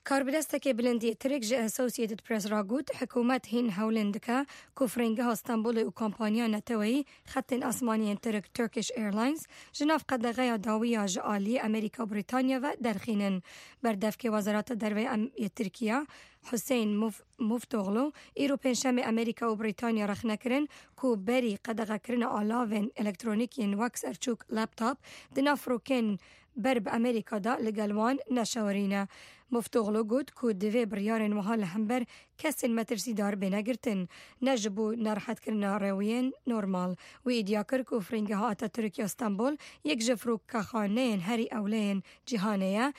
کاربدستک بلندی ترک جه اسوسییتد پرس را گوت حکومت هین هولندکا کفرنگه استانبول و کمپانیا نتوی خط اسمانی ترکیش ایرلاینز جناف قدغه داویا جالی امریکا و بریتانیا و درخینن بردفک وزارت دروی ترکیه حسین مفتوغلو ایرو پنجشنبه امریکا و بریتانیا رخنه کرن کو بری قدغه کرن آلاوین الکترونیکین وکس ارچوک لپتاپ دنافروکن برب امریکا دا لگلوان نشورینه مفتوغلو گود کو دوی بریارن وحال همبر کسین مترسی دار بینگرتن نجبو نرحت کرنا روین نورمال و ایدیا کر کو فرنگه ها اتا ترکیه استانبول یک جفروک کخانین هری اولین جهانیه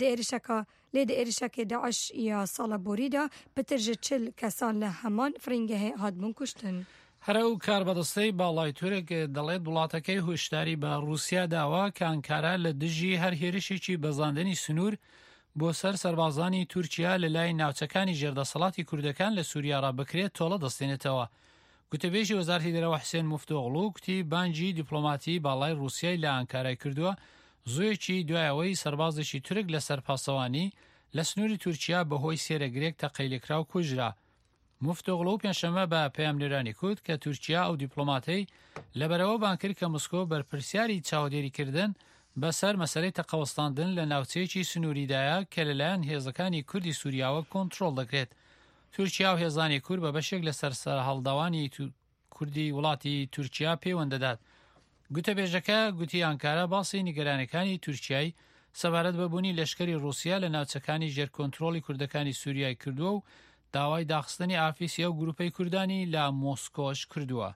لید ایرشک داعش یا سالابوری دا پترج چل کسان لهمان فرنگه هادمون کشتن. هەرو کاربەدەستەی باڵای تورک دەڵێت وڵاتەکەی هۆشداری بە رووسیا داوا کە ئەنکارا لە دژی هەر هێرشێکی بەزاندنی سنوور بۆ سەر سەربازانی تورکیا لە لای ناوچەکانی ژێردەسەڵاتی کوردەکان لە سووریا ڕابکرێت تۆڵە دەستێنێتەوە. گوتەبێژی وەزارەتی دەرەوە حسێن مفتوغلو گوتی بانجی دیپلۆماتی باڵای رووسیای لە ئەنکارای کردووە زۆیەکی دوایەوەی سەربازێکی تورک لە سەرپاسەوانی لە سنووری تورکیا بەهۆی سێرەگرێک تەقەیلکرا و کوژرا. مفتوغلو پێنجشەممە بە پەیامنێرانی کوت کە تورکیا ئەو دیپلۆماتەی لەبەرەوە بانکرد کە مسکۆ بەرپرسیاری چاودێریکردن بەسەر مەسەلەی تەقەوەستاندن لە ناوچەیەکی سنووریدایە کە لەلایەن هێزەکانی کوردی سووریاوە کۆنتڕۆڵ دەکرێت. تورکیا و هێزانی کورد بە بەشێک لە سەرهەڵداوانی کوردی وڵاتی تورکیا پەیوەندەدات. گوتەبێژەکە گوتی ئەنکارا باسی نیگەرانەکانی تورکیای سەبارەت بەبوونی لەشکری رووسیا لە ناوچەکانی ژێرکۆنتڕۆڵی کوردەکانی سووریای کردووە و داوای داخستنی ئافیسیە و گروپەی کوردانی لە مۆسکۆش کردووە.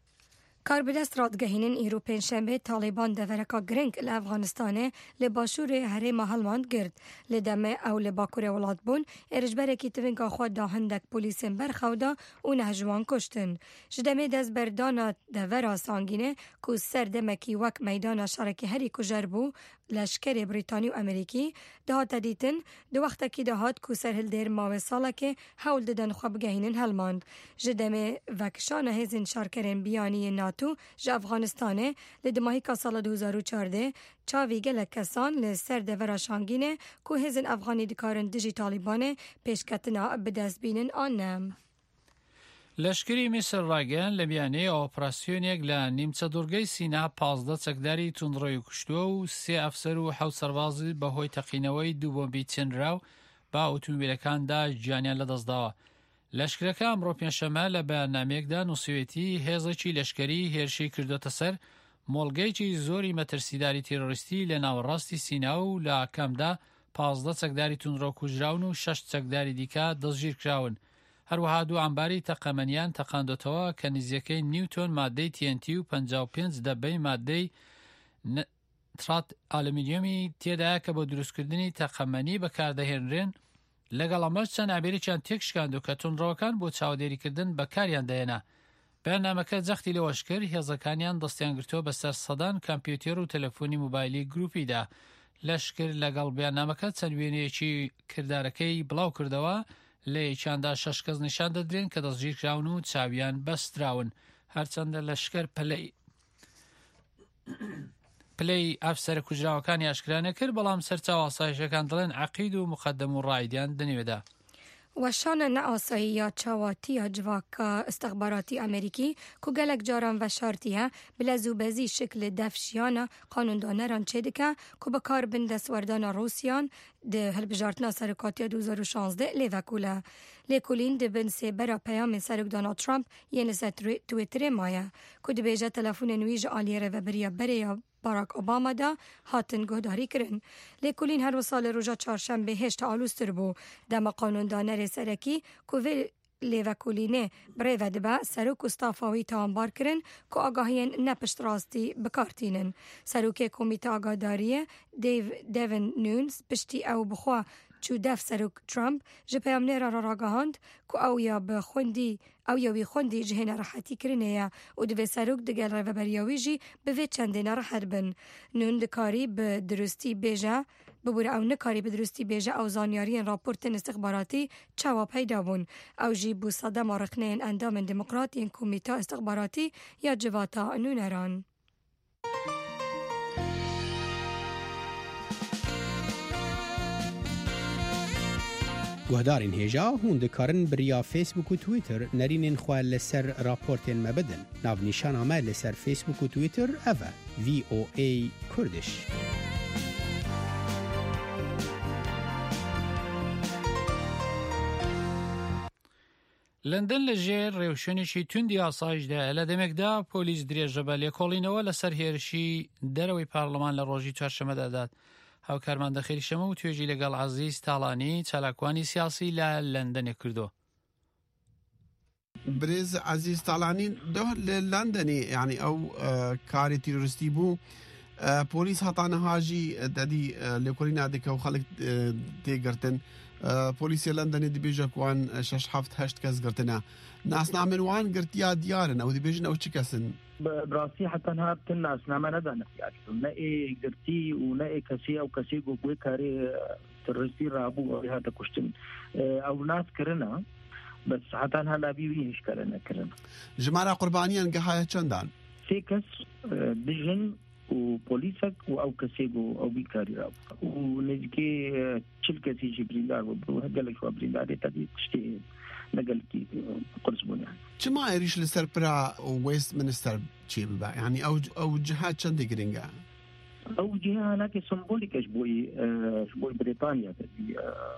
کاربدست رادگهینن ایرو پنجشنبه طالبان دورکا گرنگ لافغانستانه لباشور هرم هلماند گرد لدمه او لباکور ولاد بون ارجبرکی تونکا خود دا هندک پولیسن برخودا و نهجوان کشتن. جدمه دست بردانا دورا سانگینه که سر دمکی وک میدان شرکی هری کجر بو لشکر بریتانی و امریکی دهات دیتن دو وقتا کی دهات که سر هل دیر ماوه ساله که حول ددن خواب گهینن هلماند. جدمه وکشان هزین شارکرین بیانی ناتو جا افغانستانه لدماهی که سال 2014 چاوی گلک کسان لسر دورا شانگینه که هزین افغانی دکارن دجی طالبانه پیشکتنا بدست بینن آنم. لەشکری میسر ڕاگەیان لە بیانەیە ئۆپراسیۆنێک لە نیمچە دوورگەی سینا 15 چەکداری توندڕۆی کوشتووە و 3 ئەفسەر و 7 سەربازی بەهۆی تەقینەوەی 2 بۆمبی چێنراو با ئۆتۆمبیلەکاندا گیانیان لەدەستداوە. لەشکرەکە ئەمڕۆ پێنجشەممە لە بەیاننامەیەکدا نووسێتی هێزێکی لەشکری هێرشی کردوتە سەر مۆڵگەیەکی زۆری مەترسیداری تێرۆریستی لە ناوەڕاستی سینا و لە کەمدا 15 چەکداری توندڕۆ کوژراون و 6 چەکداری دیکە دەستگیر کراون. هەروەها دوو ئەمباری تەقەمەنیان تەقاندۆتەوە کە نزیەکەی نیوتۆن مادەی TNT و 55 دەبەی مادەی نترات ئالومینیۆمی تێدایە کە بۆ دروستکردنی تەقەمەنی بەکاردەهێنرێن. لەگەڵ ئەمەش چەند ئابێرێکیان تێکشکاند و کە توندڕەوەکان بۆ چاودێریکردن بەکاریان دەهێنا. بەیاننامەکە جەختی لەوەش کرد هێزەکانیان دەستیان گرتووە بەسەر سەدان کۆمپیوتەر و تەلەفۆنی موبایلی گروپیدا. لەشکر لەگەڵ بەیاننامەکە چەند وێنەیەکی کردارەکەی بڵاو کردەوە لە یەکیاندا 6 کەس نیشان دەدرێن کە دەستگیر کراون و چاویان بەستراون. هەرچەندە لەشکر پلەی ئەفسەرە کوژراوەکانی ئاشکرا نەکرد بەڵام سەرچاو ئاسایشەکان دەڵێن عەقید و مقەدەم و ڕایدیان دەنێوێدا. وشان نعاسایی یا چاواتی جواکا استخباراتی امریکی که گلک جاران و شارتیه بلزوبزی شکل دفشیان قانوندانران چه دکه که بکار بین دستوردان روسیان ده هلبجارتنا سرکاتی 2016 لیوکوله. لیکولین ده بین سی برا پیام سرک دونالد ترامپ یه نسه تویتر مایه که ده بیجه تلفون نویج آلیره و بریا باراک اوباما دا هاتن گهداری کرن. لیکولین هر سال روژا چهارشنبه هشت آلوستر بو دم قانوندانر سرکی که لیوکولینه بره و دبا سروک استافاوی تانبار کرن که آگاهین نپشت راستی بکارتینن. سروک کمیته آگاهداریه دیون نونز پشتی او بخوا چو دف سروک ترامپ جپیامنه را راگاهاند که او یا بی خوندی جهن راحتی کرنه و دوی سروک دگل رو بریاوی جی به چندین راحت بن. نون دکاری به درستی بیجه ببور او نکاری به درستی بیجه او زانیارین راپورتن استخباراتی چوا پیدا بون او جی بو صدم رخنین اندام دموکراتین کمیته استخباراتی یا جواتا نونران. گهدارین هجا هون دکارن بریا فیسبوک و تویتر نرینین خواه لسر راپورتین مبدن. ناو نیشان آمه لسر فیسبوک و تویتر اوه VOA کردش. لندن لەژێر ڕێوشێنێکی توندی ئاسایشدا لە دەمێکدا پۆلیس درێژە بە لێکۆڵینەوە لەسەر هێرشی دەرەوەی پارلەمان لە ڕۆژی چوارشەمەدا دات. هاوکارمەندە خێریشەمە و توێژی لەگەڵ عەزیز تاڵانی چالاکوانی سیاسی لە لەندەنێ کردو. برێز عەزیز تاڵانی لە لەندەنێ یعنی ئەو کاری تیرۆریستی بوو پۆلیس هەتانەهاژی دەدی لێکۆڵینا دەکە و خەڵک تێگرتن پۆلیسی لەندەنێ دەبێژە کوان 6-7-8 کەس گرتنە ناسنامەن وان گرتیا دیارن ئەو دەبێژن ئەو چ کەسن براسي حتى نهار الناس نعم ندى نفسيات نأي قرتي ونأي كسي أو كسي قوي كاري ترستي رابو هذا كشتم أو ناس كرنا بس حتى هلا بيش كرنا جماعة قربانيا نجحها چندان سيكس بجن وبوليسك أو كسيجو أو بيكاري راب ونجكي شل كسي جبريلار وبرو هقلك وبريلار تدي تشتي نقلتي قرصبون يعني. چما يريش لسر برا ويست منستر شيء ببا يعني أو جهات چند جرينجا أو جهة هناك سمبوليك شبوي بريطانيا تدي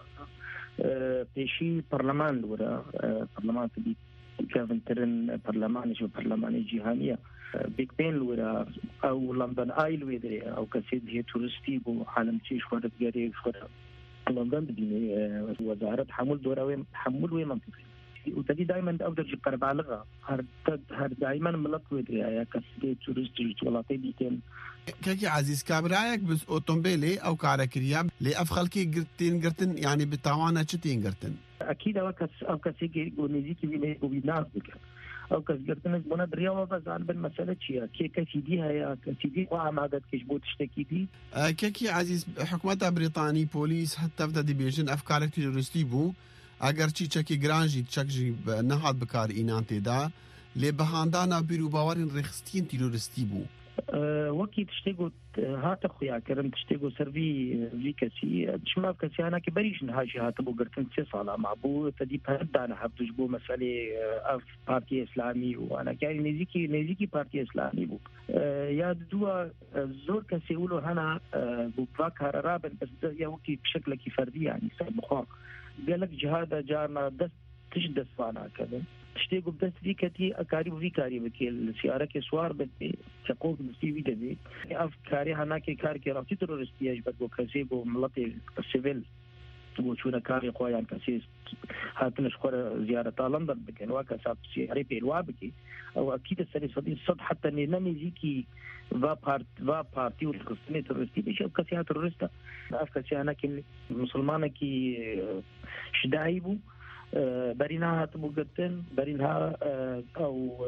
بيشي برلمان لورا برلمان تدي كافن ترن برلمان شو برلمان جهانية بيج بين لورا أو لندن آيل ويدري أو كسيد هي تورستي بو عالم تيش خورد جاري خورد لندن بدي وزارة حمل دورة حمل ومنطقة وتدي دائما أقدر جبر بالغة هر دائما ملك ويدري يا كسيد تورستي ولاطي بيتين كاكي عزيز كابرايك بس أوتومبيلي أو كاركريا لأفخلكي قرتن يعني بالتعوانة شتين قرتن أكيد أو كسيجي ونزيكي بيناس بك أو كسجرتنس بنا دريا وبس عن بالمسألة شيء كسيديها يا كسيدي وعمادات كشبوت تشتكي دي كاكي عزيز حكومة بريطاني بوليس حتى بدأ بيجن أفكارك تيرورستي بو أجر شيء تشكي جرانجي تشكي نهاد بكار إنانتي دا لبهاندانا بيرو باورين رخستين تيرورستي بو وكي تشتغل هات خويا كرم تشتغل سيرفي كسي شما كسي انا كبريش نهاجي هات بو قرتن 6 ساعه مع بو تدي بهدانا حبت جبو مساله اف بارتي اسلامي وانا كاي نزيكي بارتي اسلامي بو يا دوا زور كسي يقولوا هنا بو فاكر رابن بس يا وكي بشكل كي فردي يعني بخار قال لك جهاد جارنا دست تجدس وانا كذا تشتغل بس فيكتي أكاري فيكاري بكيل سيارة كسوار بدي تقول بسيبي دبي أفكاري هناك كاري كرافي ترورستي أجبت وكسيبو ملطي السيفيل وشونا كاري قويان كسيس هاتنش خور زيارة لندن بكين وكساب سياري بيلوا بكي أو أكيد السري صديق صد حتى نمي زيكي va parti والخصني ترورستي بيش أو كسيها ترورستا أفكاسي هناك مسلمانة كي شدايبو برينها تبوغتن برينها أو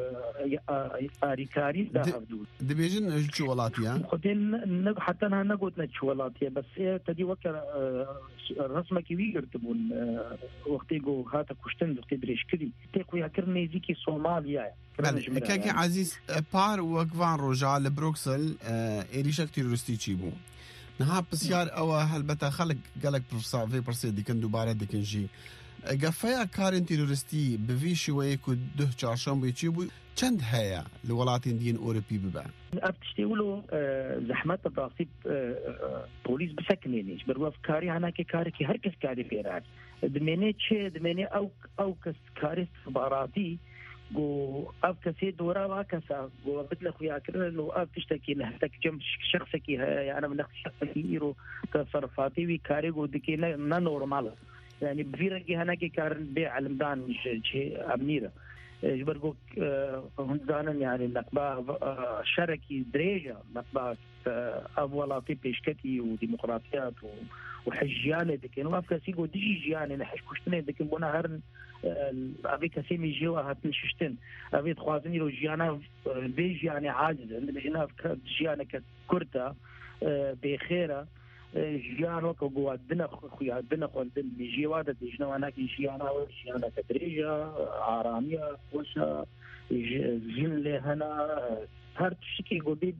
آريكاري دا أفدود دبيجن نجتشو ولاتيا خدين حتى أنا نقول نجتشو ولاتيا بس تدي وكر رسمة كي يرتبون وقتيجو هاتا كشتن وقتي بريشكري تيكو يكرني زيكي صوماليا كاكي عزيز بار وكفان روجا لبروكسل إيريشك تيرورستي تشيبو نها بسيار أو هالبتا خلق قالك في برصيد دي كان دوباره دي كان جي قفايا كارن تيرورستي بفيشي ويكو ده چارشنبه بيچي بو چند هيا لولاتين دين أوروبي ببا أبتشتيولو زحمات تضاصيب بوليس بسكنينيش برواف كاري هناك كاري كي هركس كاري فيران دميني تشي دميني أو كس كاري استخباراتي جو أب كسي دورا واكسا جو بدل خويا كرنا لو أب تشتكي له تكجم شخصك هي أنا من شخصك يرو تصرفاتي وكاري جو دكي نا نورمال يعني بفيرجي هناك كارن بيع علمدان شيء أميرة جبرجو هندانا يعني نقبا شركي دريجة نقبا أولاتي بيشكتي وديمقراطيات وحجيانة دكين وافكاسي جو ديجي يعني نحش كشتني دكين بنا هرن أبي كسيمي جوا هاتن ششتن أبي تخوازني لو جيانا بيجي يعني عاجز عندنا جينا جيانا ككرتا بخيرة جيان وكو جوادنا خويا دنا خولدن جيواده دجنا وانا كي جيانا كدريجة عرامية وشا جن له هنا هر شيء جودي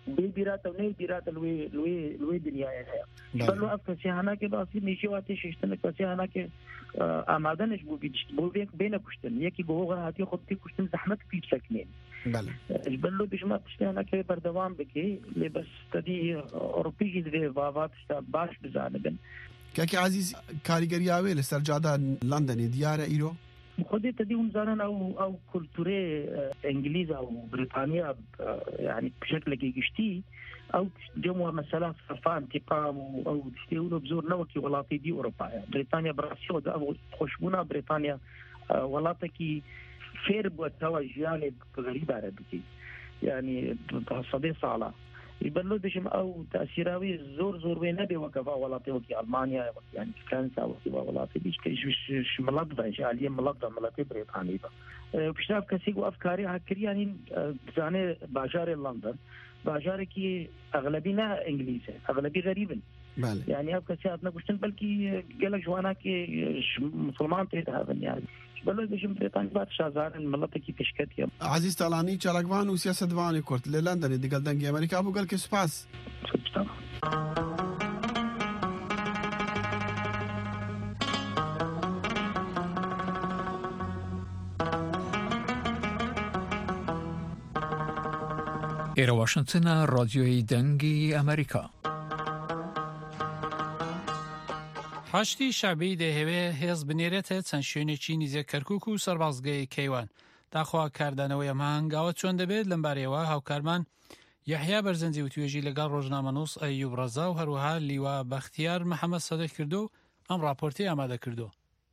بيرات وني بيرات الوي دنيا هي بلو افكسي هنا کې باسي نشي واته ششتنه کسي هنا کې آماده نش بو بين كشتن يكي جوه هاتي خطي كشتن زحمت في سكنين بله بلو بيجمع تشتي هنا کې بردوام بكي اللي بس تدي اوروبي دي بابات باش بزانبن كاكي عزيز كاريغرياوي لسرجادا لندن ديار ايرو خودي تديهم زارن او كولتوري انجليز او بريطانيا يعني بشكل جيشتي او جموا مثلا صفا انتقام او تشتيولو بزور نوكي ولاتي دي اوروبا يعني بريطانيا براسيو او خوشبونا بريطانيا ولاتكي فير بوتواج يعني غريب عربي يعني تصدي صاله يبلو دشم او تاثيراوي زور وين وكفا ولاتي وكي المانيا يعني فرنسا وكي ولاتي بيش ملضه جاليه ملضه ملاتي بريطانيا بشتاف كسيق وافكاري هكري يعني بزاني باجار لندن باجاري كي اغلبينا انجليزي اغلبي غريبا بله يعني اب كسياتنا بشتن بلكي قالك جوانا كي مسلمان تهذا يعني بلو دشم بريطانيا بات شازار الملاتي كي تشكت عزيز طالاني چالکوان و سیاست وانی کورت لندن دی گلدن امریکا بو گل کې سپاس ئێرە واشنگتنە ڕادیۆی دەنگی ئەمریکا. حشتی شعبی دەهەوێ هێز بنێرێتە چەند شوێنێکی نزیک کەرکووک و سەربازگەی کەیوان. داخوا کاردانەوەی ئەمە هەنگاوە چۆن دەبێت لەمبارەیەوە هاوکارمان یحیا بەرزەنجی و توێژی لەگەڵ ڕۆژنامەنووس ئەیوب ڕەزا و هەروەها لیوا بەختیار محەممەد سەدەق کردو ئەم راپۆرتی ئامادە کردو.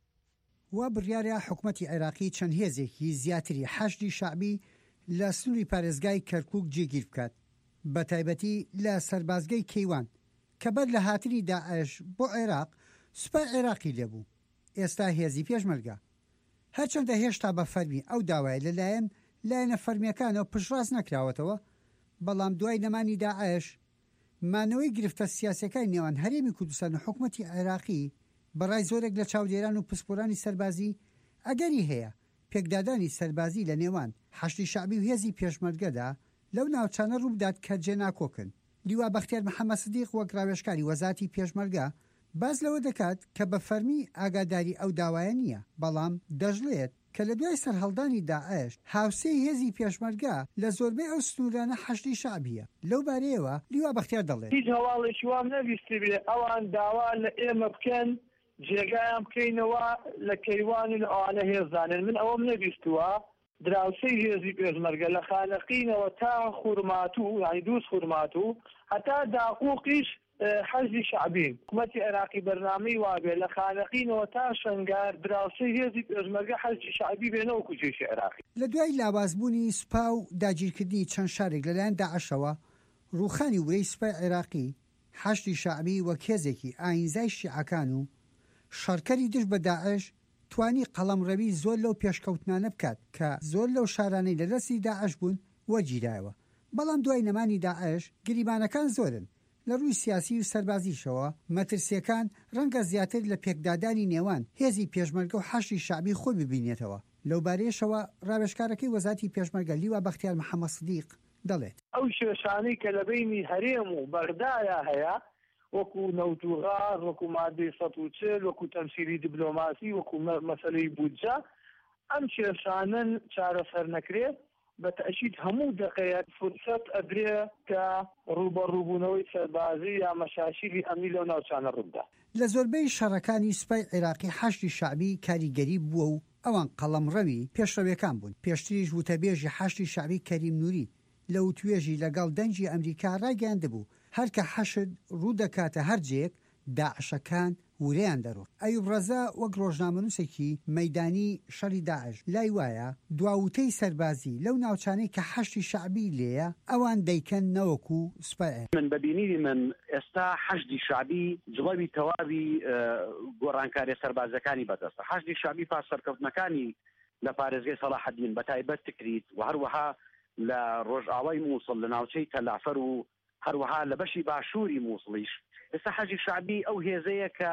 وا بڕیارە حکوومەتی عێراقی چەند هێزێکی زیاتری حەشتی شعبی لە سنووری پارێزگای کەرکووک جێگیر بکات، بە تایبەتی لە سەربازگەی کەیوان کە بەر لە هاتنی داعش بۆ عێراق سوپای عێراقی لێبوو. ئێستا هێزی پێشمەرگە هەرچەندە هێشتا بە فەرمی ئەو داوای لایەنە فەرمیەکانەوە پشتڕاست نەکراوەتەوە، بەڵام دوای نەمانی داعش مانەوەی گرفتە سیاسەکانی نێوان هەرێمی کوردستان و حکوومەتی عێراقی بەڕای زۆرێک لە چاودێران و پسپۆرانی سەربازی ئەگەری هەیە پێکدادانی سەربازی لە نێوان حەشتی شعبی و هێزی پێشمەرگەدا لەو ناوچانە ڕووبدات کە جێناکۆکن. لیوا بەختیار محەممەد سەدیق وەک ڕاوێژکاری وەزارەتی پێشمەرگە باز لەوە دەکات کە بە فەرمی ئاگاداری ئەو داوایە نییە، بەڵام دەژڵێت کە لە دوای سەرهەڵدانی داعش هاوسێی هێزی پێشمەرگە لە زۆربەی ئەو سنوورانە حەشتی شعبیە. لەو بارەیەوە لیوا بەختیار دەڵێت هیچ هەواڵێکی وام نەویستی بێ ئەوان داوا لە ئێمە بکەن جێگایان بکەینەوە لە کەیوان و ئەوانە هێزانن. من ئەوەم نەویستووە دراوسەی هێزی پێشمەرگە لە خانەقینەوە تا خوورماتوو یعنی دووس خوورماتوو هەتا داقوقیش حەزی شعبین. حکوومەتی عێراقی بەرنامەی وابێ لە خانەقینەوە تا شەنگار دراوسەی هێزی پێشمەرگە حەزی شعبی بێنەوەکو جێشی عێراقی. لە دوای لاوازبوونی سوپا و داگیرکردنی چەند شارێک لەلایەن داعشەوە ڕووخانی وورەی سوپای عێراقی حەشتی شعبی وەک هێزێکی ئاینزای شیعەکان و شەڕکەری دژ بە داعش توانی قەڵەمڕەوی زۆر لەو پێشکەوتنانە بکات کە زۆر لەو شارانەی لە دەستی داعش بوون وەگیرایەوە. بەڵام دوای نەمانی داعش گریبانەکان زۆرن لە ڕووی سیاسی و سەربازیشەوە مەترسیەکان ڕەنگە زیاتر لە پێکدادانی نێوان هێزی پێشمەرگە و حەشتی شعبی خۆی ببینێتەوە. لەو بارەیەشەوە ڕاوێژکارەکەی وەزارەتی پێشمەرگە لیوا بەختیار محەممەد سەدیق دەڵێت ئەو شێشانەی کە لە بینی هەرێم و بەغدایە هەیە وەکو نەوتوغار وەکو مادەی 140 وەکو تەمسیری دیبلۆماسی وەکو مەسەلەی بودجە ئەم کێشانن چارەسەر نەکرێت بە تەئکید هەموو دقەیەک فرسەت ئەدرێ کە ڕوبەڕووبوونەوەی سەربازی یا مەشاشیری ئەمنی لەو ناوچانە ڕووبدا. لە زۆربەی شەڕەکانی سوپای عێراقی حەشتی شعبی کاریگەری بووە و ئەوان قەڵەمڕەوی پێشڕەویەکان بوون. پێشتریش وتەبێژی حەشتی شعبی کەریم نووری لە وتوێژی لەگەڵ دەنجی ئەمریکا ڕاگەیاندەبوو هەرکە حەشد ڕوو دەکاتە هەرجێک داعشەکان وورەیان دەڕۆ. ئەیوب ڕەزا وەک ڕۆژنامەنووسێکی مەیدانی شەڕی داعش لای وایە دواوتەی سەربازی لەو ناوچانەی کە حەشتی شعبی لێیە ئەوان دەیکەن نەوەکو سوپای. من بەبینیری من ئێستا حەشتی شعبی جڵەوی تەواوی گۆڕانکاری سەربازەکانی بەدەستە. حەشتی شعبی پاش سەرکەوتنەکانی لە پارێزگای سەلاحەدین بە تایبەت تکریت و هەروەها لە ڕۆژئاوای مووسڵ لە ناوچەی تەلافەر و هەروەها لە بەشی باشووری مووسڵیش ئێستا حەشی شعبی ئەو هێزەیە کە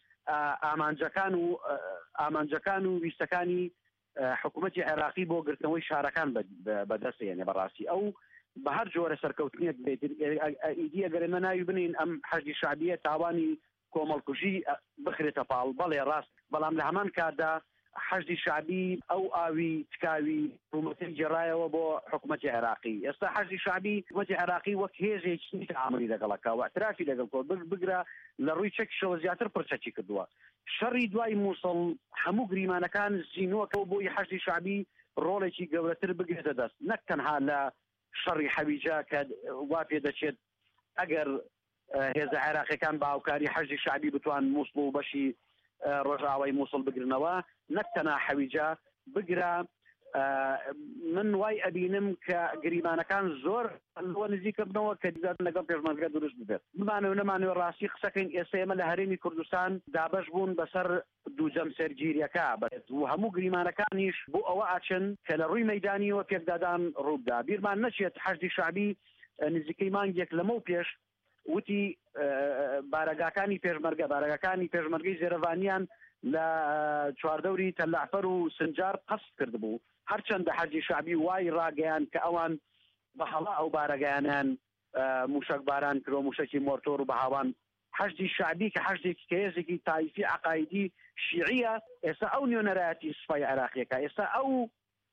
ئامانجەکان و ویستەکانی حکوومەتی عێراقی بۆ گرتنەوەی شارەکان بەدەستێنێ بەڕاستی ئەو بە هەر جۆرە سەرکەوتنیەک بێت ئیدی ئەگەرێمە ناوی بنین ئەم حەشدی شعبیە تاوانی کۆمەڵکوژی بخرێتە پاڵ بەڵێ ڕاست بەڵام لە هەمان کاتدا حەشدی شعبی ئەو ئاوی تکاوی حکومەتی جێڕایەوە بۆ حکومەتی عێراقی ئێستا حەشدی شعبی حکومەتی عێراقی وەک هێزێکی تەعاملی لەگەڵەکە و اعترافی لەگەڵ کۆ بگرە لە ڕووی چەکیشەوە زیاتر پرچەکی کردووە شەڕی دوای مووسڵ هەموو گریمانەکان زینووەکەەوە بۆی حەشدی شعبی ڕۆڵێکی گەورەتر بگرێتە دەست نەک تەنها لە شەڕی حەویجە کە وا پێ دەچێت ئەگەر هێزە عێراقیەکان باوکاری حەشدی شعبی بتوان مووسڵ و بەشی ڕۆژاوای مووسڵ بگرنەوە نەک تەنها حەویجە بگرە من وای ئەبینم کە گریمانەکان زۆر لەوە نزیکە بنەوە کە دیزار لەگەڵ پێشمەرگە دروست ببێت بمانەوە نەمانەوە ڕاستی قسەکەین ئێستا ئێمە لە هەرێمی کوردستان دابەش بوون بەسەر دووجەم سەرگیریەکە و هەموو گریمانەکانیش بۆ ئەوە ئاچن کە لە ڕووی مەیدانیەوە پێکدادان ڕووبدا بیرمان نەچێت حەشدی شعبی نزیکەی مانگێک لەمە و پێش وتی بارەگاکانی پێشمەرگەی زێرەڤانیان لە چواردەوری تەلعفەر و سنجار قەست کردبوو هەرچەندە حەشدی شعبی وای ڕاگەیان کە ئەوان بە هەڵا ئەو بارەگەیانیان موشک باران کرۆ موشکی مۆرتۆر و بەهاوان حەشدی شعبی کە حەشدێکی کێزێکی تایفی عقایدی شیعیە ئێستا ئەو نوێنەرایەتی سوپای عێراقیەکە ئێستا ئەو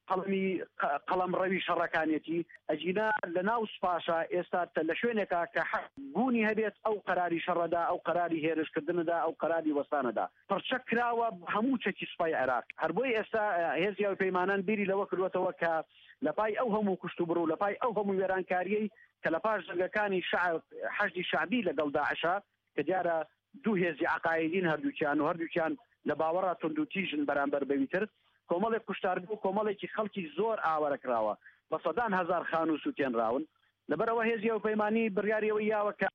قەڵەمڕەوی شەڕەکانێتی ئەجینا لە ناو سوپاشە ئێستا لە شوێنێکە کە بوونی هەبێت ئەو قەراری شەڕەدا ئەو قەراری هێرشکردندا ئەو قەراری وەستانەدا پڕچە کراوە هەموو چەکی سوپای عێراق هەر بۆی ئێستا هێزی یاوی پەیمانان بیری لەوە کردوێتەوە کە لە پای ئەو هەموو کوشت و بڕ و لە پای ئەو هەموو وێرانکاریەی کە لە پاش جەنگەکانی حەشدی شعبی لەگەڵ داعشە کە دیارە دوو هێزی عقایدین هەردووکیان لە باوەڕا تند و تیژن بەرامبەر بەویتر کۆمەڵێک کوشتاربوو کۆمەڵێکی خەڵکی زۆر ئاوەرە کراوە بە سەدان هەزار خان و سووتێنراون لەبەرەوە هێزی ئەو پەیمانی بڕیاریەوەی یاوە کە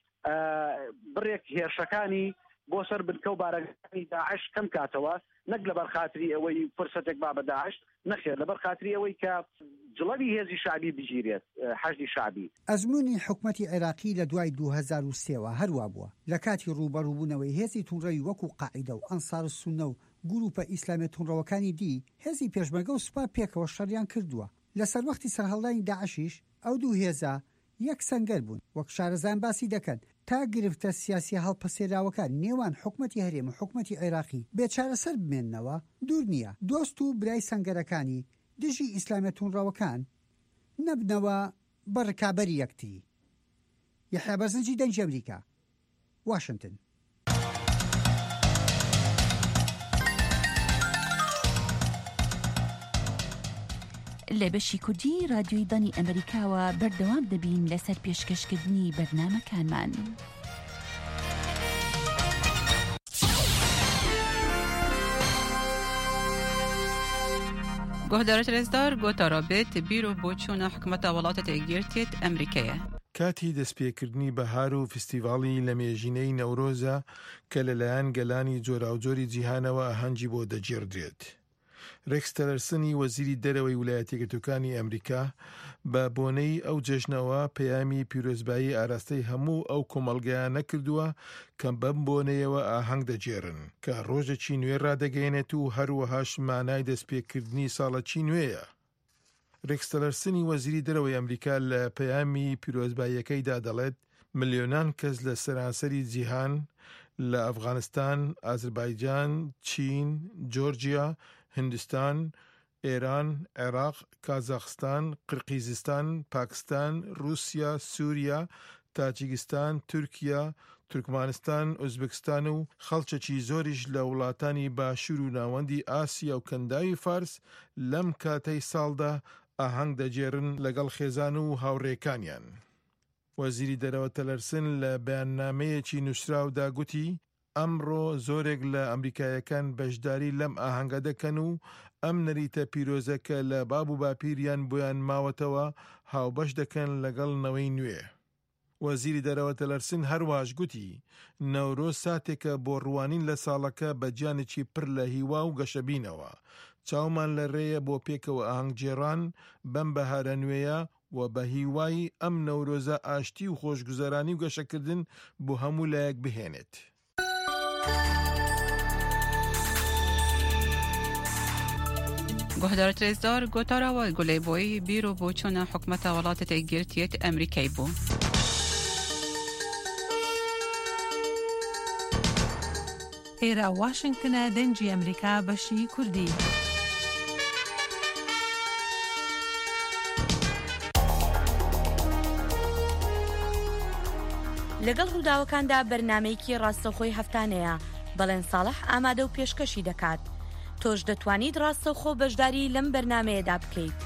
بڕێک هێرشەکانی بۆ سەر بنکە و بارەکانی داعش کەم کاتەوە نەک لەبەر خاتری ئەوەی فرسەتێک با بە داعش نەخێر لەبەر خاتری ئەوەی کە جڵەوی هێزی شعبی بگیرێت حەشدی شعبی ئەزموونی حکومەتی عێراقی لە دوای 2003ەوە هەروە بووە لە کاتی ڕوبەڕووبوونەوەی هێزی تونڕەوی وەکو قاعیدە و ئەنسار سونە و گروپە ئیسلامی تونڕەوەکانی دی هێزی پێشمەرگە و سوپا پێکەوە شەڕیان کردووە لەسەر وەختی سەرهەڵدانی داعشیش ئەو دوو هێزە یەک سەنگەر بوون وەک شارەزان باسی دەکەن تا گرفتە سیاسی هەڵپەسێراوەکان نێوان حکومەتی هەرێم و حکومەتی عێراقی بێچارەسەر بمێننەوە دوور نییە دۆست و برای سەنگەرەکانی دژی ئیسلامی تونڕەوەکان نەبنەوە بە ڕکابەری یەکتری یەحیا بەرزنجی دەنگی ئەمریکا واشنگتن لە بەشی کوردی رادیۆی دانی ئەمریکاوە بەردەوام دەبین لەسەر پێشکەشکردنی بەرنامەکانمان. گۆهدارە رێزدار گۆتارابێت بیر و بۆچوونە حکومەتە وڵاتە تێگیرتێت ئەمریکایە. کاتی دەستپێکردنی بەهار و فستیڤاڵی لە مێژینەی نەورۆزە کە لەلایەن گەلانی جۆراوجۆری جیهانەوە ئاهەنگی بۆ دەجێڕدرێت. ڕێکس تەلەرسنی وەزیری دەرەوەی ویلایەتە یەکگرتووەکانی ئەمریکا بە بۆنەی ئەو جێژنەوە پەیامی پیرۆزبایی ئاراستەی هەموو ئەو کۆمەڵگەیان نەکردووە کە بەم بۆنەیەوە ئاهەنگ دەجێڕن کە ڕۆژێکی نوێ ڕادەگەێنێت و هەروەهاش مانای دەستپێکردنی ساڵەکی نوێیە. ڕێکس تەلەرسنی وەزیری دەرەوەی ئەمریکا لە پەیامی پیرۆزباییەکەیدا دەڵێت ملیۆنان کەس لە سەرانسەری جیهان لە ئەفغانستان، ئازربایجان، چین، جۆرجیا، هندستان، ئێران، عێراق، کازاخستان، قرقیزستان، پاکستان، رووسیا، سووریا، تاجیکستان، تورکیا، تورکمانستان، ئوزبکستان و خەڵکێکی زۆریش لە وڵاتانی باشوور و ناوەندی ئاسیا و کەنداوی فارس لەم کاتەی ساڵدا ئاهەنگ دەجێڕن لەگەڵ خێزان و هاوڕێکانیان. وەزیری دەرەوە تەلەرسن لە بەیاننامەیەکی نووسراودا گوتی ئەمڕۆ زۆرێک لە ئەمریکایەکان بەشداری لەم ئاهەنگە دەکەن و ئەم نەریتە پیرۆزەکە لە باب و باپیریان بۆیان ماوەتەوە هاوبەش دەکەن لەگەڵ نەوەی نوێ. وەزیری دەرەوە تەلەرسن هەروەهاش گوتی نەورۆز ساتێکە بۆ ڕوانین لە ساڵەکە بە گیانێکی پڕ لە هیوا و گەشەبینەوە. چاومان لە ڕێیە بۆ پێکەوە ئاهەنگجێڕان بەم بەهارە نوێیە و بە هیوای ئەم نەورۆزە ئاشتی و خۆشگوزەرانی و گەشەکردن بۆ هەموو لایەک بهێنێت. گهدار رزدار گوتارا و گلی بوی بیرو بوچون حکمت ولایت تگیرتیت امریکایی بو. ئێرە واشنگتنە دەنجی ئەمریکا بەشی کوردی. لەگەڵ ڕووداوەکاندا بەرنامەیەکی ڕاستەوخۆی هەفتانەیە بەڵێن ساڵح ئامادە و پێشکەشی دەکات. تۆش دەتوانیت ڕاستەوخۆ بەشداری لەم بەرنامەیەدا بکەیت.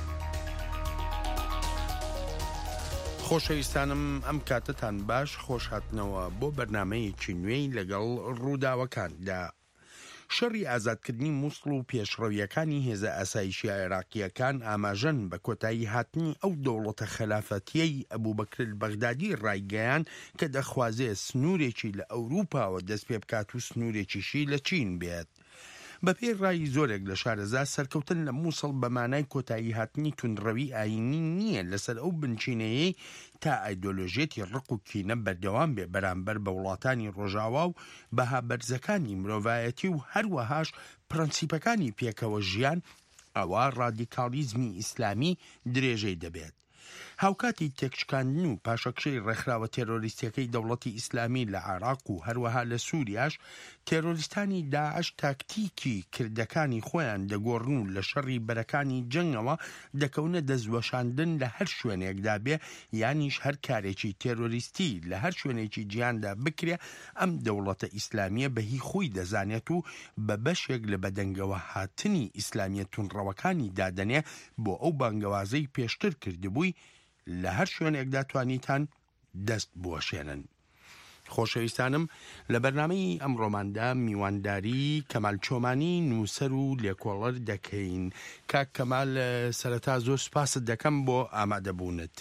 خۆشەویستانم ئەم کاتتان باش خۆش هاتنەوە بۆ بەرنامەیەکی نوێی لەگەڵ ڕووداوەکاندا. شەڕی ئازادکردنی مووسڵ و پێشڕەویەکانی هێزە ئاسایشی عێراقیەکان ئاماژەن بە کۆتایی هاتنی ئەو دەوڵەتە خەلافەتیەی ئەبوبەکر بەغدادی ڕایگەیان کە دەخوازێ سنوورێکی لە ئەوروپاوە دەست پێ بکات و سنوورێکیشی لە چین بێت. بەپێی ڕای زۆرێک لە شارەزا سەرکەوتن لە مووسڵ بە مانای کۆتایی هاتنی تونڕەوی ئاینی نییە لەسەر ئەو بنچینەیەی تا ئایدۆلۆژێتی ڕق و کینە بەردەوام بێ بەرامبەر بە وڵاتانی ڕۆژاوا و بەها بەرزەکانی مرۆڤایەتی و هەروەهاش پرەنسیپەکانی پێکەوە ژیان ئەوە ڕادیکالیزمی ئیسلامی درێژەی دەبێت. هاوکاتی تێکشکاندن و پاشەکشەی ڕێکخراوە تێرۆریستیەکەی دەوڵەتی ئیسلامی لە عێراق و هەروەها لە سووریاش تێرۆریستانی داعش تاکتیکی کردەکانی خۆیان دەگۆڕن و لە شەڕی بەرەکانی جەنگەوە دەکەونە دەستوەشاندن لە هەر شوێنێکدا بێ یانیش هەر کارێکی تێرۆریستی لە هەر شوێنێکی جیاندا بکرێ ئەم دەوڵەتە ئیسلامیە بەهی خۆی دەزانێت و بە بەشێک لە بەدەنگەوە هاتنی ئیسلامیە تونڕەوەکانی دادەنێ بۆ ئەو بانگەوازەی پێشتر کردبووی لە هەر شوێنێکدا توانیتان دەست بوەشێنن. خۆشەویستانم لە بەرنامەی ئەمڕۆماندا میوانداری کەمال چۆمانی نووسەر و لێکۆڵەر دەکەین. کاک کەمال سەرەتا زۆر سپاست دەکەم بۆ ئامادەبوونت.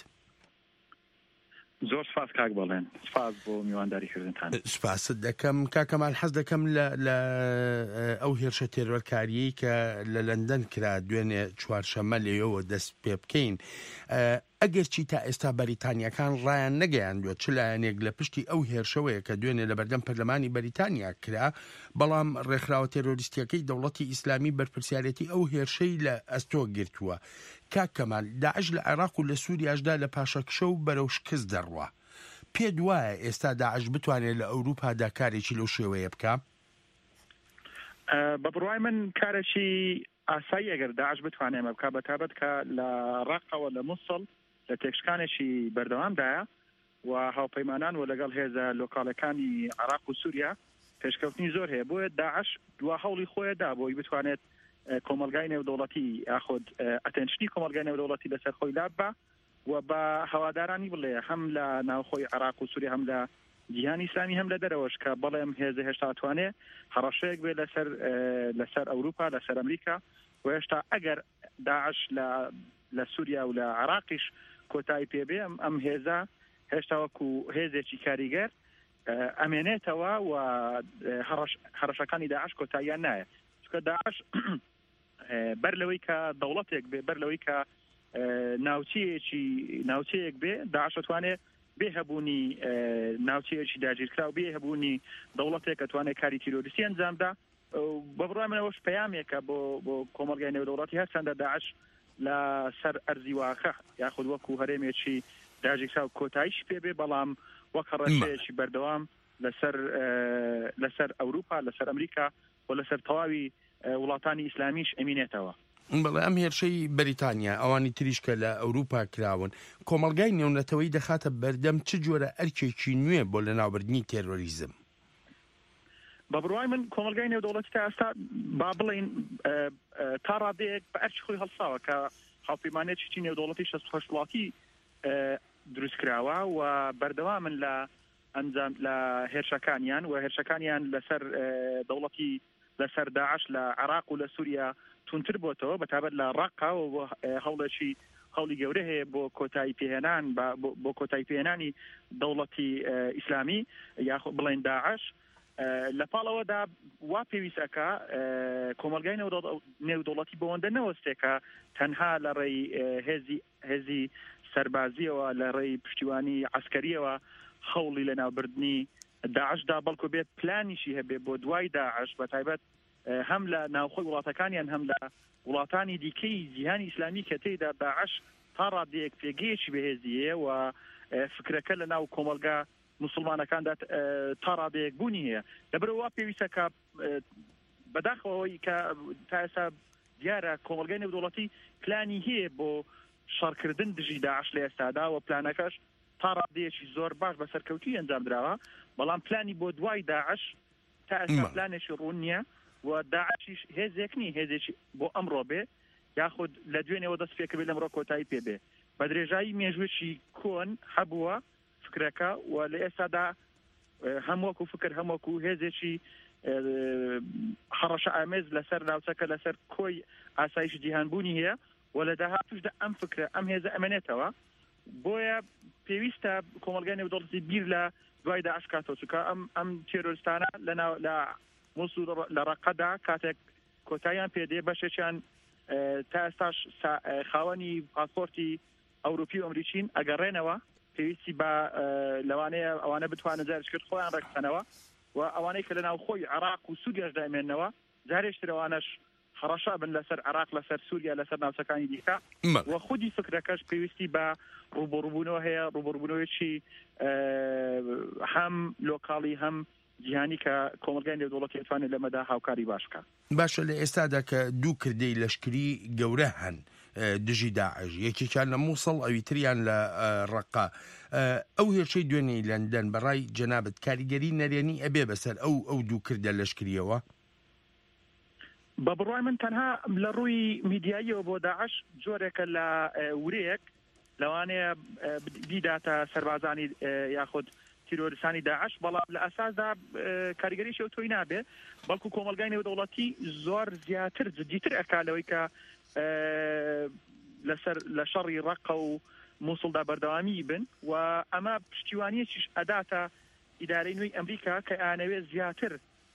زۆر سپاس کاک بەڵێن، سپاس بۆ میوانداریکردنتان. سپاست دەکەم کاکەمال، حەز دەکەم لە ئەو هێرشە تێرۆرکاریی کە لە لەندەن کرا دوێنێ چوارشەمە لێەوە دەست پێ بکەین. ئەگەرچی تا ئێستا بەریتانیەکان ڕایان نەگەیاندووە چ لایەنێک لە پشتی ئەو هێرشەوەیە کە دوێنێ لە بەردەم پەرلەمانی بەریتانیا کرا، بەڵام ڕێکخراوە تێرۆریستیەکەی دەوڵەتی ئیسلامی بەرپرسیارەتی ئەو هێرشەی لە ئەستۆ گرتووە. کاک کەمال، داعش لە عێراق و لە سووریاشدا لە پاشەکشە و بەرەو شکست دەڕوە. پێت وایە ئێستا داعش بتوانێت لە ئەوروپادا کارێکی لەو شێوەیە بکە؟ بە بڕوای من کارێکی ئاسایی ئەگەر داعش بتوانێت ئەمە بکە، بەتابەت کە لە ڕاقەوە لە مووسڵ لە تێکشکانێکی بەردەوامدایە و هاوپەیمانان و لەگەڵ هێزە لۆکاڵەکانی عێراق و سووریا پێشکەوتنی زۆر هەیە. بۆیە داعش دوا هەوڵی خۆیدا بۆی بتوانێت کۆمەلگای نێودەوڵەتی یاخود ئەتەنشنی کۆمەلگای نێودەوڵەتی لەسەر خۆی لاب بە و بە هەوادارانی بڵێ هەم لە ناوخۆی عێراق و سووریا هەم لە جیهانی ئیسلامی هەم لە دەرەوەش کە بەڵێم هێزە هێشتا توانێت هەڕەشەیەک بێت لەسەر ئەوروپا لەسەر ئەمریکا و هێشتا ئەگەر داعش لە سووریا و لە عێراقیش کۆتایی پێبێ ئەم هێزە هێشتا وەکو هێزێکی کاریگەر ئەمێنێتەوە و هەڕەشەکانی داعش کۆتاییان نایە. چونکە داعش بەر لەوەی کە دەوڵەتێک بێ، بەر لەوەی کە ناوچەیەک بێ، داعش دەتوانێت بێ هەبوونی ناوچەیەکی داگیرکرا و بێ هەبوونی دەوڵەتێک کە توانێت کاری تیرۆریستی ئەنجامدا. بە بڕای منەوەش پەیامێکە بۆ کۆمەلگای نێودەوڵەتی هەرچەندە داعش لە سەر ئەرزی واخە یاخود وەکو هەرێمێکی داگیرکرا و کۆتاییش پێبێ، بەڵام وەکە ڕێژەیەکی بەردەوام لەسەر ئەوروپا، لەسەر ئەمریکا و لەسەر تەواوی وڵاتانی ئیسلامیش ئەمینێتەوە. بەڵێ ئەم هێرشەی بەریتانیا ئەوانی تریشکە لە ئەوروپا کراون، کۆمەلگای نێونەتەوەی دەخاتە بەردەم چ جۆرە ئەرکێکی نوێ بۆ لەناوبردنی تێرۆریزم؟ بە بڕوای من کۆمەلگای نێودەوڵەتی تا ئێستا با بڵێن تا ڕادەیەک بە ئەرکی خۆی هەڵساوە کە هاوپەیمانێکی نێودەوڵەتی 68 وڵاتی دروستکراوە و بەردەوامن لە ئەنجام لە هێرشەکانیان و هێرشەکانیان لەسەر دەوڵەتی لەسەر داعش لە عێراق و لە سووریا تونتر بۆتەوە، بەتابەت لە ڕاقا و هەوڵی گەورە هەیە بۆ کۆتایی پێهێنان بۆ کۆتایی پێهێنانی دەوڵەتی ئیسلامی یاخود بڵێن داعش. لە پاڵەوەدا وا پێویستەکە کۆمەلگای نێودەوڵەتی بەوەندە نەوەستێکە تەنها لە ڕێی هێزی سەربازیەوە لە ڕێی پشتیوانی عسکەریەوە هەوڵی لە ناوبردنی داعشدا، بەڵکو بێت پلانیشی هەبێ بۆ دوای داعش بەتایبەت هەم لە ناوخۆی وڵاتەکانیان هەم لە وڵاتانی دیکەی جیهانی ئیسلامی کە تێیدا داعش تا ڕادەیەک پێگەیەکی بەهێزیە و فکرەکە لە ناو کۆمەلگا مسلمانەکاندا تا ڕادەیەک بوونی هەیە لەبەرەوە پێویستە کە بەداخەوەی کە تا ئێستا دیارە کۆمەلگای نێودەوڵەتی پلانی هەیە بۆ شەڕکردن دژی داعش لە ئێستادا و پلانەکەش تا ڕادەیەکی زۆر باش بە سەرکەوتی ئەنجام درراوە بەڵام پلانی بۆ دوای داعش تا ئێستا پلانێکی ڕوون نییە و داعشیش هێزێک نی هێزێکی بۆ ئەمڕۆ بێ یاخود لە دوێنێەوە دەست پێکردێت لەمڕۆ کۆتایی پێبێ بە درێژایی مێژوێکی کۆن هەبووە فکرەکە و لە ئێستادا هەمووەکو فکر هەمووەکو هێزێکی حڕەشە ئامێز لەسەر ناوچەکە لەسەر کۆی ئاسایش جیهانبوونی هەیە و لە داهاتوشدا ئەم فکرە ئەم هێزە ئەمەنێتەوە بۆیە پێویستە کۆمەلگای نێودەوڵەتی بیر لە دوای داعش کاتەوە چونکە ئەم تێرۆریستانە لە موسول لە ڕەقەدا کاتێک کۆتاییان پێدێ بەشێکیان تا ئێستاش خاوەنی پاسپۆرتی ئەوروپی و ئەمریکین ئەگەڕێنەوە پێویستی بە لەوانەیە ئەوانە بتوانن جارشکرد خۆیان ڕێکخەنەوە و ئەوانەی کە لە ناو خۆی عێراق و سووریاش دامێننەوە جارێشتر ئەوانەش هەڕەشا بن لەسەر عێراق لەسەر سووریا لەسەر ناوچەکانی دیکە و خودی فکرەکەش پێویستی بە ڕوبەڕووبوونەوە هەیە ڕوبەڕووبوونەوەیکی هەم لۆکاڵی هەم جیهانی کە کۆمەلگای نێودەوڵەتی دەتوانێت لەمەدا هاوکاری باش بکات. باشە لە ئێستادا کە دوو کردەی لەشکری گەورە هەن دژی داعش یەکێکیان لە مووسڵ ئەوی تریان لە ڕەقا ئەو هێرشەی دوێنەی لەندەن بەڕای جەنابەت کاریگەری نەرێنی ئەبێ بەسەر ئەو دوو کردە لەشکریەوە بە بڕوای من تەنها لە ڕووی میدیاییەوە بۆ داعش جۆرێکە لە ورەیەک لەوانەیە بیداتە سەربازانی یاخود تیرۆریستانی داعش بەڵام لە ئەساسدا کاریگەریشەوە تۆی نابێ بەڵکو کۆمەلگای نێودەوڵەتی زۆر زیاتر جدیتر ئەکالەوەی کە لە شەڕی ڕەقە و مووسڵدا بەردەوامی بن و ئەمە پشتیوانیەکیش ئەداتە ئیدارەی نوێی ئەمریکا کە ئانەوێت زیاتر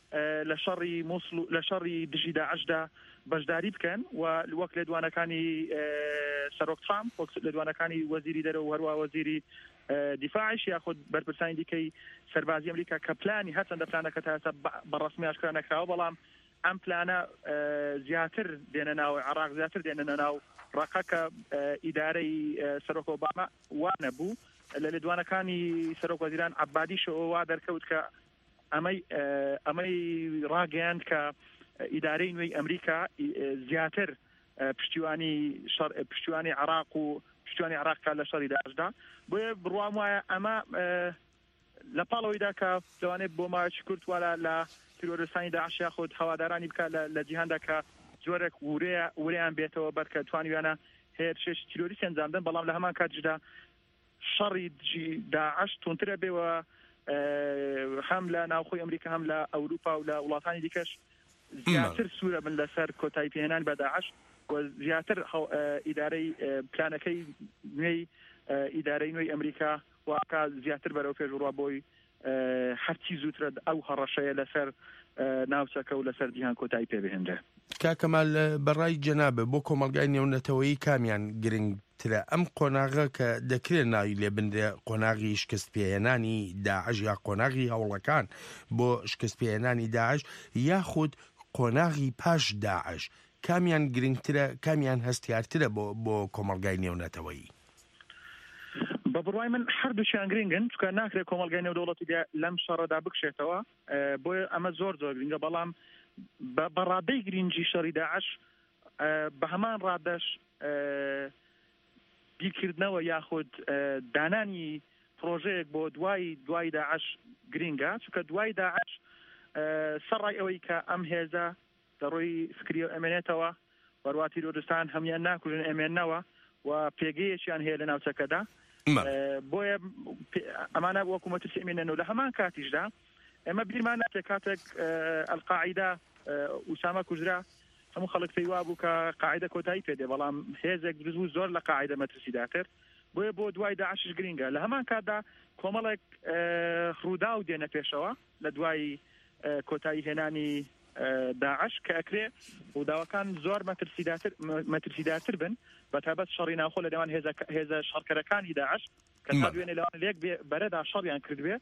لە شەڕی دژی داعشدا بەشداری بکەن و وەک لێدوانەکانی سەرۆک ترامپ وەک لێدوانەکانی وەزیری دەرەوە و هەروە وەزیری دیفاعش یاخود بەرپرسانی دیکەی سەربازی ئەمریکا کە پلانی هەچەندە پلانەکە تا ئێستا بەڕەسمی ئاشکرا نەکراوە بەڵام ئەم پلانە زیاتر دێنە ناو عێراق زیاتر دێنە ناو ڕەقە کە ئیدارەی سەرۆک ئۆباما وا نەبوو لە لێدوانەکانی سەرۆک وەزیران عەبادیشەوە وا دەرکەوت کە ئەمەی ڕاگەیاند کە ئیدارەی نوێی ئەمریکا زیاتر پشتیوانی عێراق و پشتیوانی عێراق لە شەڕی داعشدا بۆیە بڕوام وایە ئەمە لە پاڵەوەیدا کە لەوانێت بۆ ماوەیەکی کورت وایە لە تیرۆریستانی داعش یاخود هەوادارانی بکات لە جیهاندا کە جۆرێک ورەیان بێتەوە بەر کە توانیویانە هێرشێش تیرۆریستی ئەنجامدەن بەڵام لە هەمان کاتیشدا شەڕی داعش تونترە بێەوە هەم لە ناوخۆی ئەمریکا هەم لە ئەوروپا و لە وڵاتانی دیکەش زیاتر سوورە بن لەسەر کۆتایی پێهێنان بە داعش و زیاتر ئیدارەی پلانەکەی نوێی ئیدارەی نوێی ئەمریکا واکە زیاتر بەرەو پێشڕوا بۆی هەرچی زووترە ئەو هەڕەشەیە لەسەر ناوچەکە و لەسەر جیهان کۆتایی پێبهێنرێ. کاکەمال بەڕای جەنابە بۆ کۆمەلگای نێونەتەوەیی کامیان گرنگترە ئەم قۆناغە کە دەکرێت ناوی لێ بندرێ قۆناغی شکست پێهێنانی داعش یا قۆناغی هەوڵەکان بۆ شکست پێهێنانی داعش یاخود قۆناغی پاش داعش کامیان گرنگترە کامیان هەستیارترە بۆ کۆمەلگای نێونەتەوەیی؟ بە بڕوای من هەردووچیان گرنگن چونکە ناکرێت کۆمەلگای نێودەوڵەتی لەم شەڕەدا بکشێتەوە بۆیە ئەمە زۆر گرنگە بەڵام بە ڕادەی گرنگی شەڕی داعش بە هەمان ڕادەش بیرکردنەوە یاخود دانانی پرۆژەیەک بۆ دوای داعش گرنگە چونکە دوای داعش سەرڕای ئەوەی کە ئەم هێزە دەڕۆی فکری ئەمێنێتەوە بەڕوا تیرۆریستان هەمیان ناکوژن ئەمێننەوە و پێگەیەکیان هەیە لە ناوچەکەدا بۆیە ئەمانە وەکو مەترسی ئەمێنێنەوە لە هەمان کاتیشدا ئێمە بیرمان ناچێت کاتێک ئەلقاعیدا ئوسامە کوژرا هەموو خەڵک پێی وا بوو کە قاعیدە کۆتایی پێدێ بەڵام هێزێک دروست بوو زۆر لە قاعیدە مەترسیدا کرد بۆیە بۆ دوای داعشش گرنگە لە هەمان کاتدا کۆمەڵێک ڕوودا و دێنە پێشەوە لە دوای کۆتایی هێنانی داعش کە ئەکرێ ڕووداوەکان زۆر مەترسیدارتر بن بەتابەت شەڕی ناوخۆ لە نێوان هێزە شەڕکەرەکانی داعش کە تا دوێنێ لەوان لێک بەرەدا شەڕیان کردوێ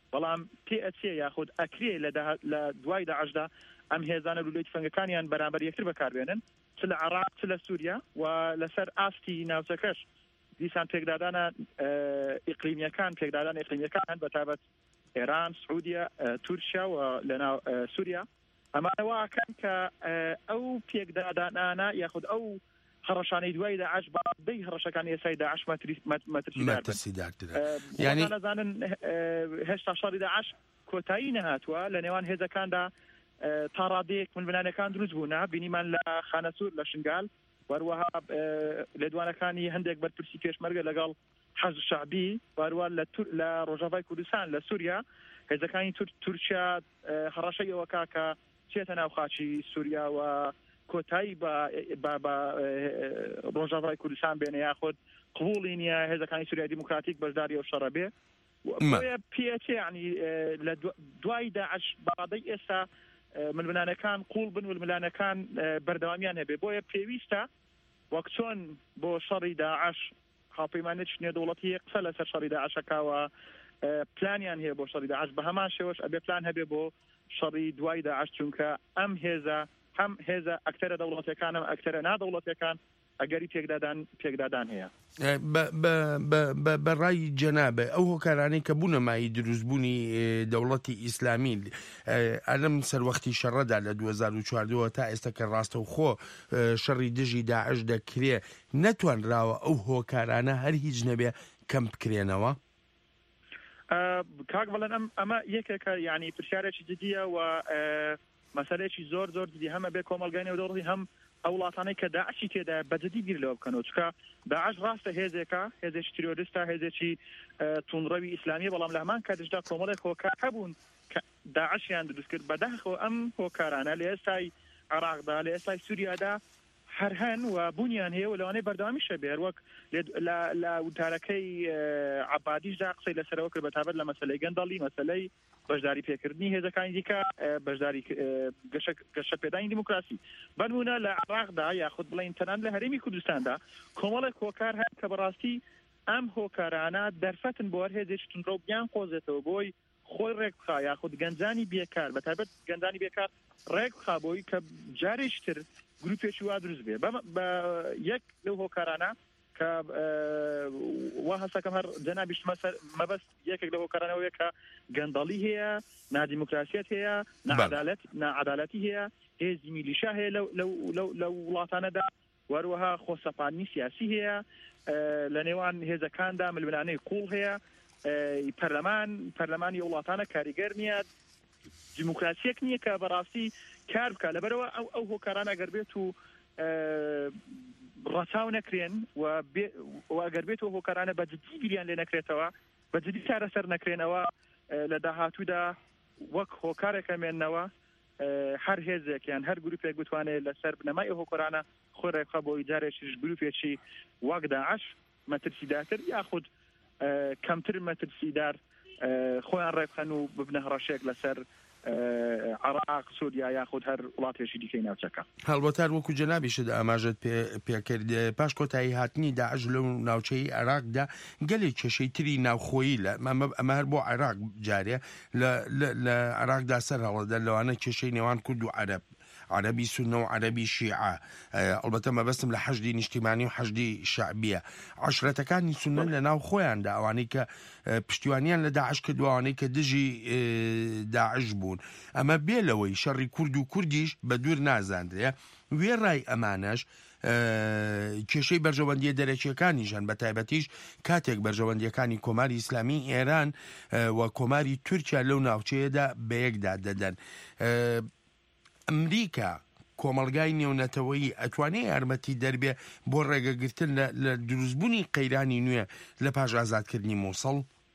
بەڵام PHC یاخود ئەکرێ لە دوای داعشدا ئەم هێزانە لولەی تفەنگەکانیان بەرامبەر یەکتر بەکاربێنن چ لە عێراق چ لە سووریا و لەسەر ئاستی ناوچەکەش دیسان پێکدادانە ئیقلیمیەکان پێکدادان ئیقلیمیەکان بەتابەت ئێران سعودیا تورکیا و لەناو سووریا ئەمانەوەکەن کە ئەو پێکدادانانە یاخود ئەو هەڕەشانەی دوای داعش بەدەی هەڕەشەکانی ئێسای داعش مەترسیدارتر یعنی نەزانن هێشتا شەڕی داعش کۆتایی نەهاتووە لە نێوان هێزەکاندا تا ڕادەیەک منبلانەکان دروست بوونا بینیمان لە خانەسوور لە شنگال وەروەها لێدوانەکانی هەندێک بەرپرسی پێشمەرگە لەگەڵ حەز شعبی وەروە لە ڕۆژاوای کوردستان لە سووریا هێزەکانی تورکیا هەڕەشەی ئەوەکا کە چێتە ناو خاچی سووریا و کۆتایی بە ڕۆژاوای کوردستان بێنە یاخود قبوڵی نییە هێزەکانی سووریای دیموکراتیک بەشداری ئەو شەڕە بێ PHC ینی لە دوای داعش بەڕادەی ئێستا ململانەکان قوڵ بن و ململانەکان بەردەوامیان هەبێ بۆیە پێویستە وەک چۆن بۆ شەڕی داعش هاوپەیمانێت نێودەوڵەتی قسە لەسەر شەڕی داعشەکەوە پلانیان هەیە بۆ شەڕی داعش بە هەمان شێوەش ئەبێ پلان هەبێ بۆ شەڕی دوای داعش چونکە ئەم هێزە هەم هێزە ئەکتەرە دەوڵەتەکان ئەم ئەکتەرە نادەوڵەتەکان ئەگەری پێکدادان هەیە بەڕای جەنابە ئەو هۆکارانەی کە بوونەمایی دروستبوونی دەوڵەتی ئیسلامی ئەلەم سەروەختی شەڕەدا لە 2014 تا ئێستا کە ڕاستەوخۆ شەڕی دژی داعش دەکرێ نەتوانراوە ئەو هۆکارانە هەر هیچ نەبێ کەم بکرێنەوە کاک بەڵێن ئەمە یەکێکە یعنی پرسیارێکی جدیە و مەسەلەیەکی زۆر جدی هەمە بێ کۆمەلگای نێودەوڵەتی هەم ئەو وڵاتانەی کە داعشی تێدا بەجددی بیر لەوە بکەنەوە چکە داعش ڕاستە هێزێکە هێزێکی تیرۆریستە هێزێکی توندڕەوی ئیسلامی بەڵام لە هەمان کاتیشدا کۆمەڵێک هۆکار هەبوون کە داعشیان دروست کرد بەداخەوە ئەم هۆکارانە لە ئێستای عێراقدا لە ئێستای سووریادا هەر هەن و بوونیان هەیە و لەوانەیە بەردەوامی شەبێر وەک لە وتارەکەی عەبادیشدا قسەی لەسەرەوە کرد بەتابەت لە مەسەلەی گەندەڵی مەسەلەی بەشداری پێکردنی هێزەکانی دیکە بەشداری گەشە پێدانی دیموکراسی بەنمونە لە عێراقدا یاخود بڵێن تەنان لە هەرێمی کوردستاندا کۆمەڵێک هۆکار هەیە کە بەڕاستی ئەم هۆکارانە دەرفەتن بۆ هەر هێزێکی تونڕە و بیان قۆزێتەوە بۆی خۆی ڕێک بخا یاخود گەنجانی بێکار بەتابەت گەنجانی بێکار ڕێک بخا بۆی کە جارێکتر گروپێکی وا دروست بێ بە یەک لەو هۆکارانە کە وا هەستەکەم هەر جەنابیش مەبەست یەکێک لە هۆکارانەوەیە کە گەندەڵی هەیە نادیموکراسیەت هەیە نەعەدالەتی هەیە هێزی میلیشا هەیە لەو وڵاتانەدا وەروەها خۆسەپاندنی سیاسی هەیە لە نێوان هێزەکاندا ململانەی قوڵ هەیە پەرلەمانی وڵاتانە کاریگەر نییە دیموکراسیەک نییە کە بەڕاستی کار بکە لەبەرەوە ئەو هۆکارانە ئەگەر بێت و ڕەچاو نەکرێن و ئەگەر بێت و هۆکارانە بەجددی بیریان لێ نەکرێتەوە بەجددی چارەسەر نەکرێنەوە لە داهاتوودا وەک هۆکارێکە مێننەوە هەر هێزێکیان هەر گروپێک بتوانێت لەسەر بنەمای هۆکارانە خۆی ڕێکخا بۆ جارێکیش گروپێکی وەک داعش مەترسیدارتر یاخود کەمتر مەترسیدار خۆیان ڕێبخەن و ببنە هەڕەشێک لەسەر عێراق سووریا یاخود هەر وڵاتێکی دیکەی ناوچەکە هەڵبەتار وەکو جەنابیشت ئاماژەت پێکرد پاش کۆتایی هاتنی داعش لەو ناوچەی عێراقدا گەلێک کێشەی تری ناوخۆیی لە ئەمە هەر بۆ عێراق جارێ لە عێراقدا سەر هەڵەدا لەوانە کێشەی نێوان کورد و عربی سنە و عربی شیعە ئەلبەتە مەبەستم لە حەشدی نیشتیمانی و حەشدی شعبیە عەشرەتەکانی سنە لە ناو خۆیاندا ئەوانەی کە پشتیوانیان لە داعش کردو ئەوانەی کە دژی داعش بوون ئەمە بێ لەوەی شەڕی کورد و کوردیش بە دوور نازاندرێ وێ ڕای ئەمانەش کێشەی بەرژەوەندیە دەرەکیەکانیشان بە تایبەتیش کاتێک بەرژەوەندیەکانی کۆماری ئیسلامی ئێران و کۆماری تورکیا لەو ناوچەیەدا بەیەکدا دەدەن ئەمریکا کۆمەڵگای نێونەتەوەیی ئەتوانێت یارمەتی دەربێ بۆ ڕێگەگرتن لە دروستبوونی قەیرانی نوێ لە پاش ئازادکردنی مووسڵ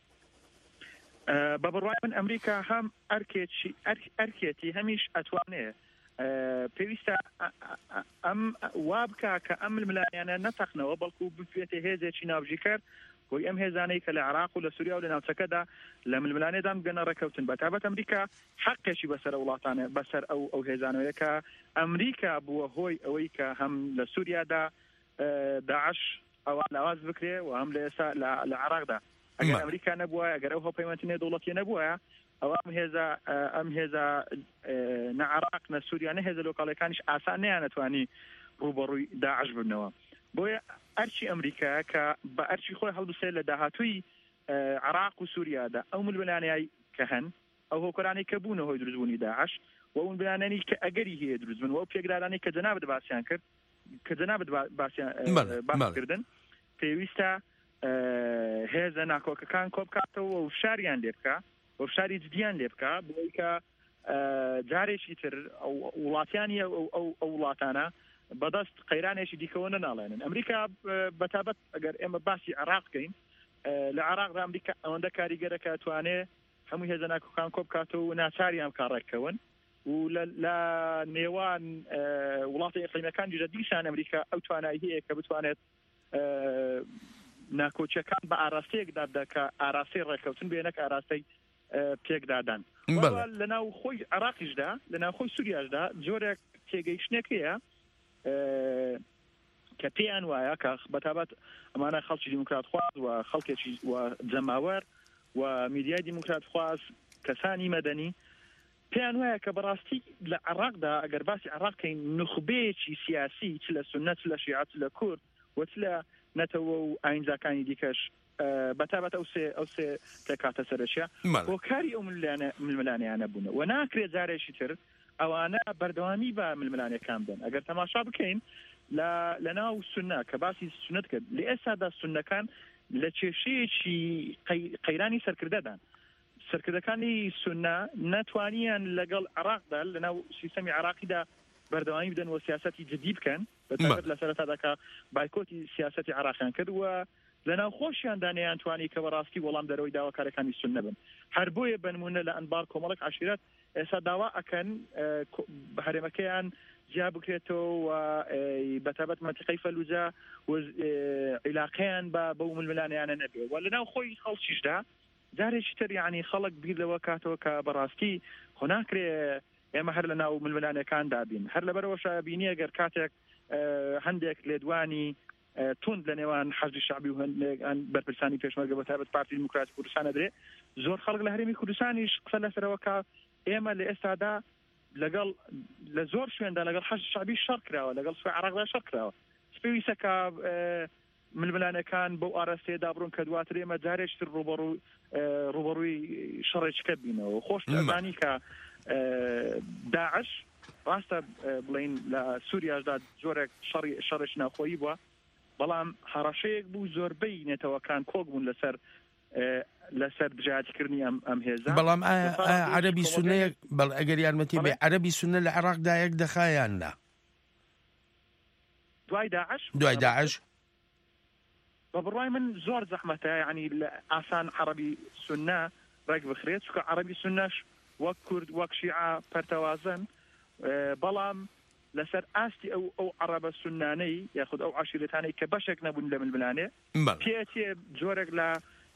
بە بڕوای من ئەمریکا هەم ئەرکێتی هەمیش ئەتوانێت پێویستە ئەم وا بکە کە ئەم ململانیانە نەتەقنەوە بەڵکو بفێتە هێزێکی ناوژیکەر بۆی ئەم هێزانەی کە لە عێراق و لە سووریا و لە ناوچەکەدا لە ململانێدام گەنە ڕێکەوتن بەتابەت ئەمریکا حەقێکی بەسەر وڵاتانە بەسەر ئەو هێزانەوەیە کە ئەمریکا بووە هۆی ئەوەی کە هەم لە سووریادا داعش ئەوە لاواز بکرێ و هەم لە ئێستا لە عێراقدا ئەگەر ئەمریکا نەبووە ئەگەر ئەو هەڵپەیمانتنێ دەوڵەتی نەبووە ئەو ئەم هێزە نە عێراق نە سووریا نە هێزە لۆکاڵەکانیش ئاسان نیانەتوانی ڕوبەڕووی داعش ببنەوە بۆیە ئەرچی ئەمریکا کە بە ئەرچی خۆی هەڵبسێت لە داهاتووی عێراق و سووریادا ئەو ململانیایی کە هەن ئەو هۆکارانی کە بوونە هۆی دروستبوونی داعش و ئەو ململانانی کە ئەگەری هەیە دروستبن و ئەو پێکدارانی کە جەنابەت باسییان کرد کە جەنابەت باسکردن پێویستە هێزە ناکۆکەکان کۆ بکاتەوە و شاریان لێ بکە و شاری جدیان لێ بکە بۆی کە جارێکی تر وڵاتیانی ئەو وڵاتانە بەدەست قەیرانێکی دیکەوە نەناڵێنن ئەمریکا بەتابەت ئەگەر ئێمە باسی عێراق بکەین لە عێراقدا ئەمریکا ئەوەندە کاریگەرەکە توانێت هەموو هێزە ناکۆکان کۆ بکاتەوە و ناچاریان کاڕێککەون و لە نێوان وڵاتی ئیقلیمەکان دیژە دیسان ئەمریکا ئەو توانایی هەیە کە بتوانێت ناکۆچیەکان بە ئاراستەیەکدا کە ئاراستەی ڕێکەوتن بێنەک ئاراستەی پێکدادان لە ناو خۆی عێراقیشدا لە ناو خۆی سووریاشدا جۆرێک تێگەیشتنێک هەیە کە پێیان وایە کە بەتابەت ئەمانە خەڵکی دیموکرات خواز و خەڵکێکی جەماوەر و میدیای دیموکرات خواز کەسانی مەدەنی پێیان وایە کە بەڕاستی لە عێراقدا ئەگەر باسی عێراقکەین نخبەیەکی سیاسی چ لە سونەت چ لە شیعە چ لە کورد و چ لە نەتەوە و ئاینجاکانی دیکەش بەتابەت ئەو سێ تێکاتە سەرچە هۆکاری ئەو ململانیانە بوون و ناکرێت جارێکی تر ئەوانە بەردەوامی بە ململانیەکان بن ئەگەر تەماشا بکەین لە ناو سونە کە باسی سونەت کرد لە ئێستادا سونەکان لە کێشەیەکی قەیرانی سەرکردەدان سەرکردەکانی سونە ناتوانیان لەگەڵ عێراقدا لە ناو سیستەمی عێراقیدا بەردەوامی بدەن و سیاسەتی جدی بکەن بەتابەت لە سەرەتاداکە بایکۆتی سیاسەتی عێراقیان کرد و لە ناو خۆشیاندا نەیانتوانی کە بەڕاستی وەڵام دەرەوەی داواکارەکانی سونە بن هەر بۆیە بنمونە لە ئەنبار کۆمەڵک عەشیرەت ئێستا داوا ئەکەن هەرێمەکەیان جیا بکرێتەوە و بەتابەت مەنتیقەی فەلوجە و عیلاقەیان بەو ململانیانە نەبێ و لە ناو خۆی خەڵکیشدا جارێکی تر یعنی خەڵک بیر لەوە کاتەوە کە بەڕاستی خۆ ناکرێ ئێمە هەر لە ناو ململانەکان دابین هەر لەبەرەوە شایبینی ئەگەر کاتێک هەندێک لێدوانی تند لە نێوان حەزبی شعبی و هەندێک بەرپرسانی پێشمەرگە بەتابەت پارتی دیموکراتی کوردستان دەدرێت زۆر خەڵک لە هەرێمی کوردستانیش قسە لەسەرەوە کە ئێمە لە ئێستادا لەگەڵ لە زۆر شوێندا لەگەڵ حەزبی شعبی شەڕ کراوە لەگەڵ سوێ عێراقدا شەڕ کراوە پێویستە کە ململانەکان بەو ئاراستەیەدا بڕۆن کە دواتر ئێمە جارێکتر ڕوبەڕووی شەڕێکەکە بینەوە خۆش دەزانی کە داعش ڕاستە بڵین لە سووریاشدا جۆرێک شەڕێک ناخۆیی بووە بەڵام هەڕەشەیەک بوو زۆربەی نێتەوەکان کۆک بوون لەسەر بژاتیکردنی ئەم هێزە بەڵام عەرەبی سونەیەک بەڵ ئەگەر یارمەتی بێ عەرەبی سونە لە عێراقدا یەک دەخایاننا دوای داعش بەڕای من زۆر زەحمەتە ینی لە ئاسان عەرەبی سونە ڕێک بخرێت چکە عەرەبی سونەش وەک کورد وەک شیعە پەرتەوازن بەڵام لەسەر ئاستی ئەو عەرەبە سونانەی یاخود ئەو عەشیرەتانەی کە بەشێک نەبوون لە ململانێ پێچێ جۆرێک لە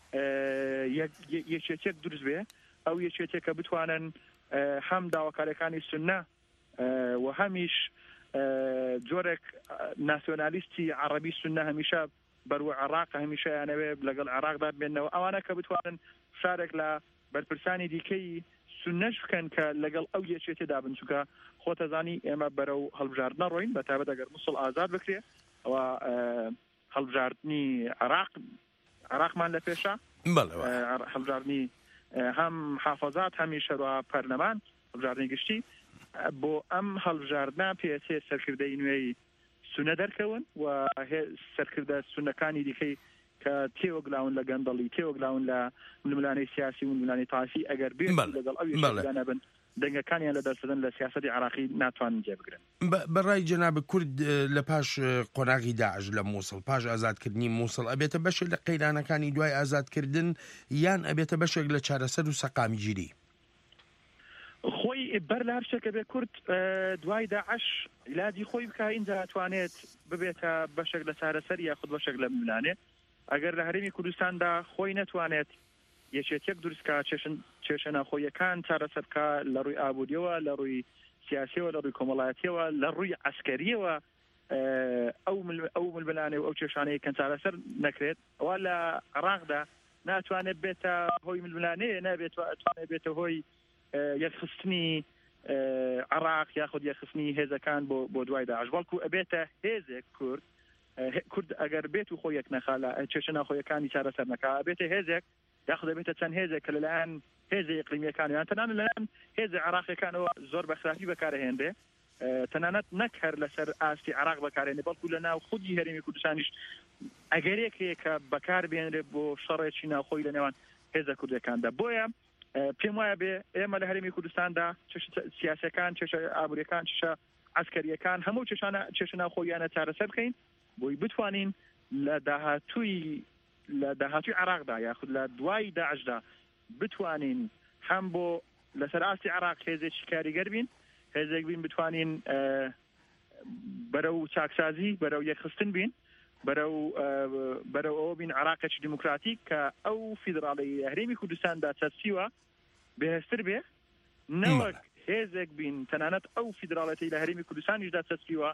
یەکێتێک دروست بێ ئەو یەکێتێک کە بتوانن هەم داواکارەکانی سونە و هەمیش جۆرێک ناسیۆنالیستی عەرەبی سونە هەمیشە بەروە عێراق هەمیشە یانەوێ لەگەڵ عێراقدا بێنەوە ئەوانە کە بتوانن شارێک لە بەرپرسانی دیکەی سونەش بکەن کە لەگەڵ ئەو یەکێتێدا بنچووکە خۆتەزانی ئێمە بەرەو هەڵبژاردنە ڕۆین بەتابەت ئەگەر مووسڵ ئازاد بکرێ ئەوە هەڵبژاردننی عێراقمان لە پێشە هەڵبژاردننی هەم حافەزات هەمی شەڕوا پەرلەمان هەڵبژاردننی گشتی بۆ ئەم هەڵبژاردنە پێچێ سەرکردەی نوێی سونە دەرکەون و سەرکردە سونەکانی دیکەی کە تێوەگلاون لە گەندەڵی تێوەگلاون لە ململانەی سیاسی و ململانەی تاسی ئەگەر بێت لەگەڵ ئەویانە بن دەنگەکانیان لە دەرسدن لە سیاسەتی عێراقی ناتوانن جێبگرن بەڕای جەناب کورد لە پاش قۆناغی داعش لە مووسڵ پاش ئازادکردنی مووسڵ ئەبێتە بەشێک لە قەیرانەکانی دوای ئازادکردن یان ئەبێتە بەشێک لە چارەسەر و سەقامی گیری خۆی بەر لە هەر شتێکە بێ کورد دوای داعش عیلاجی خۆی بکە اینجا ئەتوانێت ببێتە بەشێک لە چارەسەر یاخود بەشێک لە ململانێ ئەگەر لە هەرێمی کوردستاندا خۆی نەتوانێت یەکێتێک دروستکە کێشە ناخۆیەکان چارەسەرکە لە ڕووی ئابوووریەوە لە ڕووی سیاسیەوە لە ڕووی کۆمەڵایەتیەوە لە ڕووی عەسکەریەوە ئەو ململانێ و ئەو کێشانەیە کەن چارەسەر نەکرێت ئەوە لە عێراقدا ناتوانێت بێتە هۆی ململانەیە، ناتوانێت بێتە هۆی یەکخستنی عراق یاخود یەکخستنی هێزەکان بۆ دوای داعش، بەڵکو ئەبێتە هێزێک کورد ئەگەر بێت و خۆی یەک نەخالە کێشە ناخۆیەکانی چارەسەر نەکا، ئەبێتە هێزێک یاخود ئەبێتە چەند هێزێک کە لەلایەن هێزە ئیقلیمیەکان یان تەنانەت لەلایەن هێزە عراقیەکانەوە زۆر بەخراپی بەکارهێنرێ، تەنانەت نەک هەر لەسەر ئاستی عراق بەکارهێنێ بەڵکو لە ناو خودی هەرێمی کوردستانیش ئەگەرێکەیە کە بەکار بێنرێت بۆ شەڕێکی ناوخۆی لە نێوان هێزە کوردەکاندا. بۆیە پێم وایە بێ ئێمە لە هەرێمی کوردستاندا سیاسەکان، چێشە ئابوووریەکان، چێشە عسکەریەکان هەموو چێشە ناوخۆیانە چارەسەر بکەین بۆی بتوانین لە داهاتووی عراقدا یاخود لە دوای داعشدا بتوانین هەم بۆ لەسەر ئاستی عراق هێزێکی کاریگەر بین، هێزێک بین بتوانین بەرەو چاکسازی بەرەو یەکخستن بین، بەرەو ئەوە بین عراقێکی دیموکراتیک کە ئەو فیدراڵی هەرێمی کوردستاندا چەسیوە بەهێزتر بێ، نەوەک هێزێک بین تەنانەت ئەو فیدراڵەتی لە هەرێمی کوردستانیشدا چەسیوە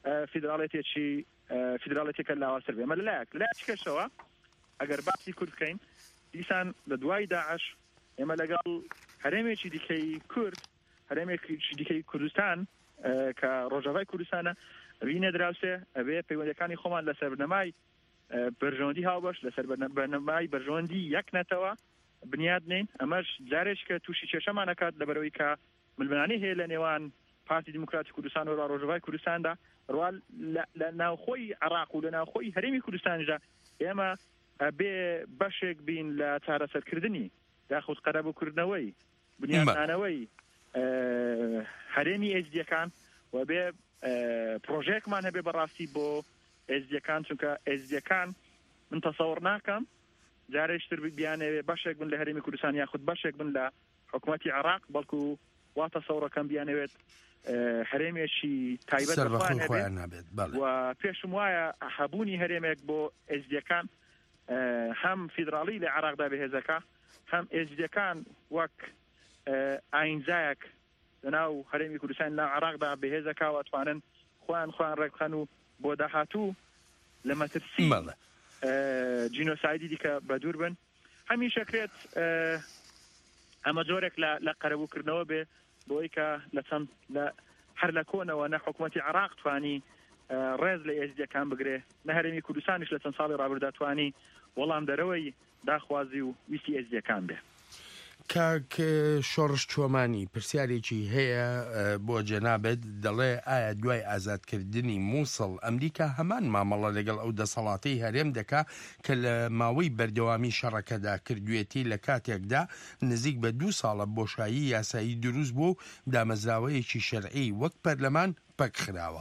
فیدراڵەتێکە لاواسر بێ. ئەمە لەلایەک کەشەوە ئەگەر باسی کورد بکەین دیسان لە دوای داعش ئێمە لەگەڵ هەرێمێکی دیکەی کورد، هەرێمێکی دیکەی کوردستان کە ڕۆژاوای کوردستانە بینە دراوسێ ئەبێ پەیوەندەکانی خۆمان لەسەر بنەمای بەرژەوەندی هاوبەش، لەسەر بنەمای بەرژەوەندی یەک نەتەوە بنیاد نین. ئەمەش جارێک کە تووشی کێشەمان نەکات لەبەرەوەی کە ململانەی هەیە لە نێوان پارتی دیموکراتی کوردستان و ڕۆژاوای کوردستاندا ڕوال لە ناوخۆی عراق و لە ناوخۆی هەرێمی کوردستاندا ئێمە ئەبێ بەشێک بین لە چارەسەرکردنی یاخود قەرەبووکردنەوەی بنیادنانەوەی هەرێمی ئێزدیەکان و بێ پرۆژەیەکمان هەبێ بەڕاستی بۆ ئێزدیەکان، چونکە ئێزدیەکان من تەسەوڕ ناکەم جارێشتر بیانەوێ بەشێک بن لە هەرێمی کوردستان یاخود بەشێک بن لە حکوومەتی عراق، بەڵکو وا تەسەوڕەکەم بیانەوێت هەرێمێکی تایبەت نابێت و پێشم وایە هەبوونی هەرێمێک بۆ ئێزدیەکان هەم فیدراڵی لە عراقدا بەهێزەکە، هەم ئێزدیەکان وەک ئاینزایەک لەناو هەرێمی کوردستان لە عراقدا بەهێزەکە واتوانن خۆیان ڕێکخەن و بۆ داهاتوو لە مەترسی جینۆسایدی دیکە بەدوور بن. هەمیشەکرێت ئەمە جۆرێک لە قەرەبووکردنەوە بێ بۆی کە هەر لە کۆنەوە نە حکوومەتی عراق توانی ڕێز لە ئێزدیەکان بگرێ، نە هەرێمی کوردستانیش لە چەند ساڵی ڕابردوودا توانی وەڵام دەرەوەی داخوازی و ویستی ئێزدیەکان بێ. کاک شۆڕش چۆمانی پرسیارێکی هەیە بۆ جەنابەت، دەڵێ ئایا دوای ئازادکردنی مووسڵ ئەمریکا هەمان مامەڵە لەگەڵ ئەو دەسەڵاتەی هەرێم دەکا کە لە ماوەی بەردەوامی شەڕەکەدا کردوێتی لە کاتێکدا نزیک بە 2 ساڵە بۆشایی یاسایی دروست بوو و دامەزراوەیەکی شەرعی وەک پەرلەمان پەکخراوە؟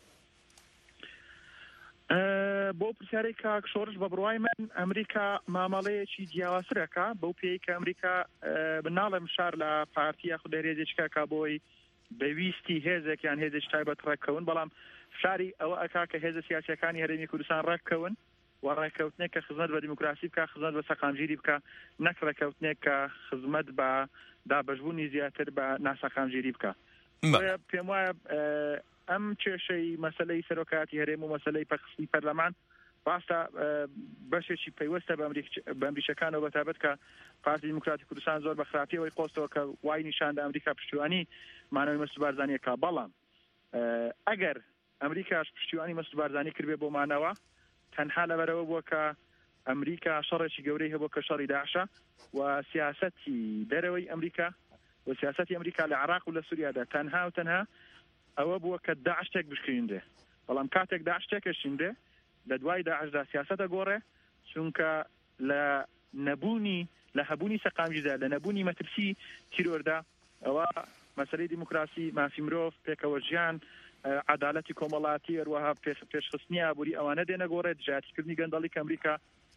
بۆ پرسیارەی کاک شۆڕش بە بڕوای من ئەمریکا مامەڵەیەکی جیاوازترەکە بەو پێی کە ئەمریکا بناڵێ مشار لە پارتی یاخود هێزێکەکە بۆی بەویستی هێزێکیان هێزێکی تایبەت ڕێککەون، بەڵام فشاری ئەوە ئەکا کە هێزە سیاسیەکانی هەرێمی کوردستان ڕێککەون و ڕێککەوتنێک کە خزمەت بە دیموکراسی بکە، خزمەت بە سەقامگیری بکە، نەک ڕێککەوتنێک کە خزمەت بە دابەشبوونی زیاتر بە ناسەقامگیری بکە. پێم وایە ئەم کێشەی مەسەلەی سەرۆکاتی هەرێم و مەسەلەی پەخستی پەرلەمان ڕاستە بەشێکی پەیوەستە بە ئەمریکەکانەوە بەتابەت کە پارتی دیموکراتی کوردستان زۆر بە خراپیەوەی قۆستەوە کە وای نیشاندا ئەمریکا پشتیوانی مانەوەی مەسعود بارزانیەکە، بەڵام ئەگەر ئەمریکاش پشتیوانی مەسعود بارزانی کردبێ بۆ مانەوە تەنها لەبەرەوە بووە کە ئەمریکا شەڕێکی گەورەی هەبوو کە شەڕی داعشە و سیاسەتی دەرەوەی ئەمریکا و سیاسەتی ئەمریکا لە عراق و لە سووریادا تەنها و تەنها ئەوە بووە کە داعش تێک بشکێندێ، بەڵام کاتێک داعش تێکەشیندێ لە دوای داعشدا سیاسەتە گۆڕێ، چونکە لە هەبوونی سەقامگیردا، لە نەبوونی مەترسی تیرۆردا ئەوە مەسەلەی دیموکراسی، مافی مرۆڤ، پێکەوە ژیان، عەدالەتی کۆمەڵاتی، هەروەها پێشخستنی ئابووری ئەوانە دێنە گۆڕێ، دژایەتیکردنی گەندەڵی کە ئەمریکا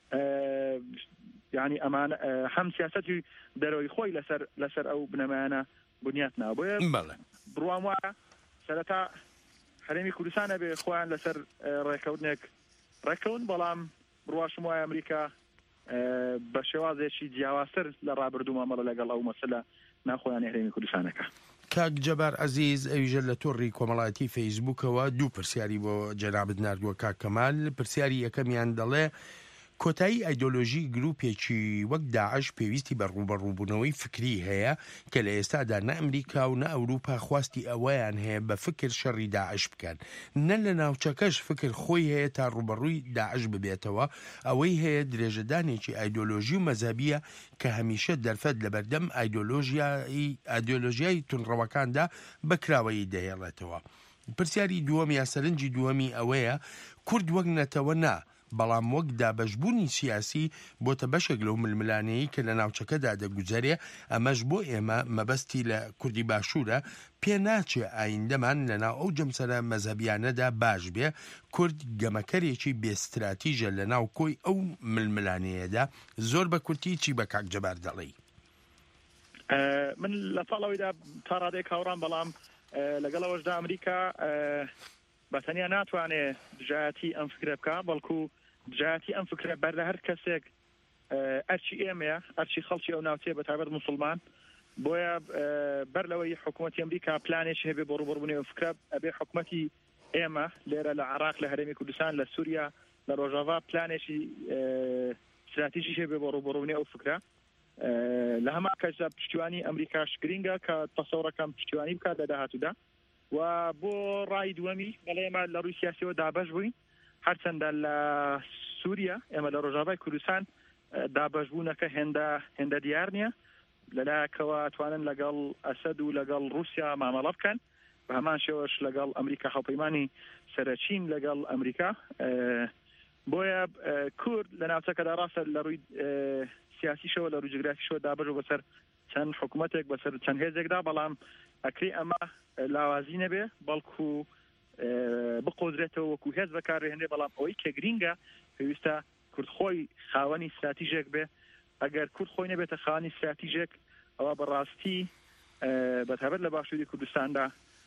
یعنی ئەمان هەم سیاسەتی دەرەوەی خۆی لەسەر ئەو بنەمایانە بنیات نا. بۆیە بڕوام وایە سەرەتا هەرێمی کوردستانە بێ خۆیان لەسەر ڕێکەوتنێک ڕێکەون، بەڵام بڕواشم وایە ئەمریکا بە شێوازێکی جیاوازتر لە ڕابردوو مامەڵە لەگەڵ ئەو مەسەلە ناخۆیان هەرێمی کوردستانەکە. کاک جەبار عەزیز، ئەویژە لە تۆڕی کۆمەڵایەتی فەیسبووکەوە 2 پرسیاری بۆ جەنابەت ناردووە کاک کەمال. پرسیاری یەکەمیان دەڵێ کۆتایی ئایدۆلۆژی گروپێکی وەک داعش پێویستی بە ڕوبەڕووبوونەوەی فکری هەیە کە لە ئێستادا نە ئەمریکا و نە ئەوروپا خواستی ئەوەیان هەیە بە فکر شەڕی داعش بکەن، نە لە ناوچەکەش فکر خۆی هەیە تا ڕوبەڕووی داعش ببێتەوە. ئەوەی هەیە درێژەدانێکی ئایدۆلۆژی و مەذهبیە کە هەمیشە دەرفەت لە بەردەم ئایدۆلۆژیای تونڕەوەکاندا بەکراوەی دەهێڵێتەوە. پرسیاری دووەم یا سەرنجی دووەمی ئەوەیە کورد وەک نەتەوە نا، بەڵام وەک دابەشبوونی سیاسی بۆتە بەشێک لەو ململانەیە کە لە ناوچەکەدا دەگوزارێ. ئەمەش بۆ ئێمە مەبەستی لە کوردی باشوورە، پێ ناچێ ئایندەمان لەناو ئەو جەمسەرە مەذهبیانەدا باش بێ. کورد گەمەکەرێکی بێستراتیژە لە ناو کۆی ئەو ململانەیەدا. زۆر بە کورتی چی بە کاک جەبار دەڵێی؟ من لە ساڵەوەیدا تا ڕادێک هاوڕام، بەڵام لەگەڵەوەشدا ئەمریکا بەتەنیا ناتوانێت دژایەتی ئەم فکرە بکە، بەڵکو دژایەتی ئەم فکرە بەر لە هەر کەسێک ئەرچی ئێمەیە، ئەرچی خەڵکی ئەو ناوچەیە بەتایبەت موسڵمان. بۆیە بەر لەوەی حکوومەتی ئەمریکا پلانێکی هەبێ بۆ ڕوبەڕوونی ئەو فکرە، ئەبێ حکوومەتی ئێمە لێرە لە عێراق، لە هەرێمی کوردستان، لە سووریا، لە ڕۆژاوا پلانێکی استراتیژیش هەبێ بۆ ڕوبەڕوونی ئەو فکرە. لە هەمان کەسدا پشتیوانی ئەمریکاش گرینگە کە تەسەوڕەکەم پشتیوانی بکات لە داهاتوودا. و بۆ ڕای دووەمی بەڵێ ئێمە لە ڕووی سیاسیەوە دابەش بووین، هەرچەندە لە سووریا ئێمە لە ڕۆژاوای کوردستان دابەشبوونەکە هێندە دیار نییە، لەلایەکەوە توانن لەگەڵ ئەسەد و لەگەڵ رووسیا مامەڵە بکەن، بە هەمان شێوەش لەگەڵ ئەمریکا هاوپەیمانی سەرچین لەگەڵ ئەمریکا. بۆیە کورد لە ناوچەکەدا ڕاستە لە ڕووی سیاسیشەوە لە ڕووی جغرافیشەوە دابەش و بەسەر چەند حکوومەتێک بەسەر چەند هێزێکدا، بەڵام ئەکرێ ئەمە لاوازی نەبێ، بەڵکو بقۆزرێتەوە وەکو هێز بەکارهێنێ. بەڵام ئەوەی کە گرینگە پێویستە کورد خۆی خاوەنی استراتیژێک بێ. ئەگەر کورد خۆی نەبێتە خاوەنی استراتیژێک، ئەوە بەڕاستی بەتایبەت لە باشووری کوردستاندا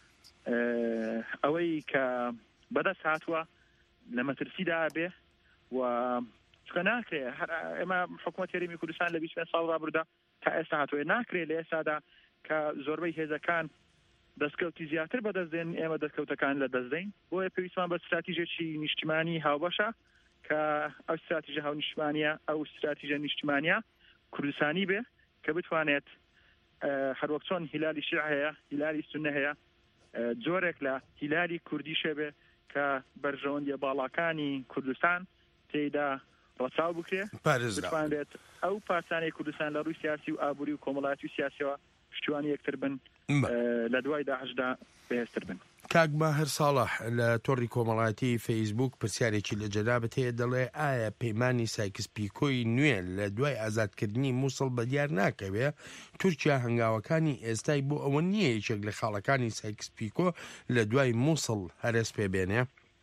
ئەوەی کە بەدەست هاتووە لە مەترسیدا بێ. و چکە ناکرێ ئێمە حکوومەت هەرێمی کوردستان لە 20 ساڵ ڕابردوودا تا ئێستا هاتووە، ناکرێت لە ئێستادا کە زۆربەی هێزەکان دەستکەوتی زیاتر بەدەستدێن، ئێمە دەستکەوتەکان لە دەستدەین. بۆیە پێویستمان بە استراتیژێکی نیشتیمانی هاوبەشە کە ئەو استراتیژە هاونیشتیمانیە، ئەو استراتیژە نیشتیمانیە کوردستانی بێ کە بتوانێت هەروەک چۆن هیلالی شیع هەیە، هیلالی سونە هەیە، جۆرێک لە هیلالی کوردی شێبێ کە بەرژەوەندیە باڵاکانی کوردستان تێیدا ڕەچاو بکرێ، بتوانێت ئەو پارچانەی کوردستان لە ڕووی سیاسی و ئابووری و کۆمەڵایەتی و سیاسیەوە پشتیوانی یەکتر بن، لە دوای داعشدا بەهێزتر بن. کاک ماهر ساڵح لە تۆڕی کۆمەڵایەتی فەیسبوک پرسیارێکی لە جەنابەت هەیە، دەڵێ ئایا پەیمانی سایکس پیکۆی نوێ لە دوای ئازادکردنی مووسڵ بەدیار ناکەوێ؟ تورکیا هەنگاوەکانی ئێستای بۆ ئەوە نییە یەکێک لە خاڵەکانی سایکس پیکۆ لە دوای مووسڵ هەرێز پێبێنێ؟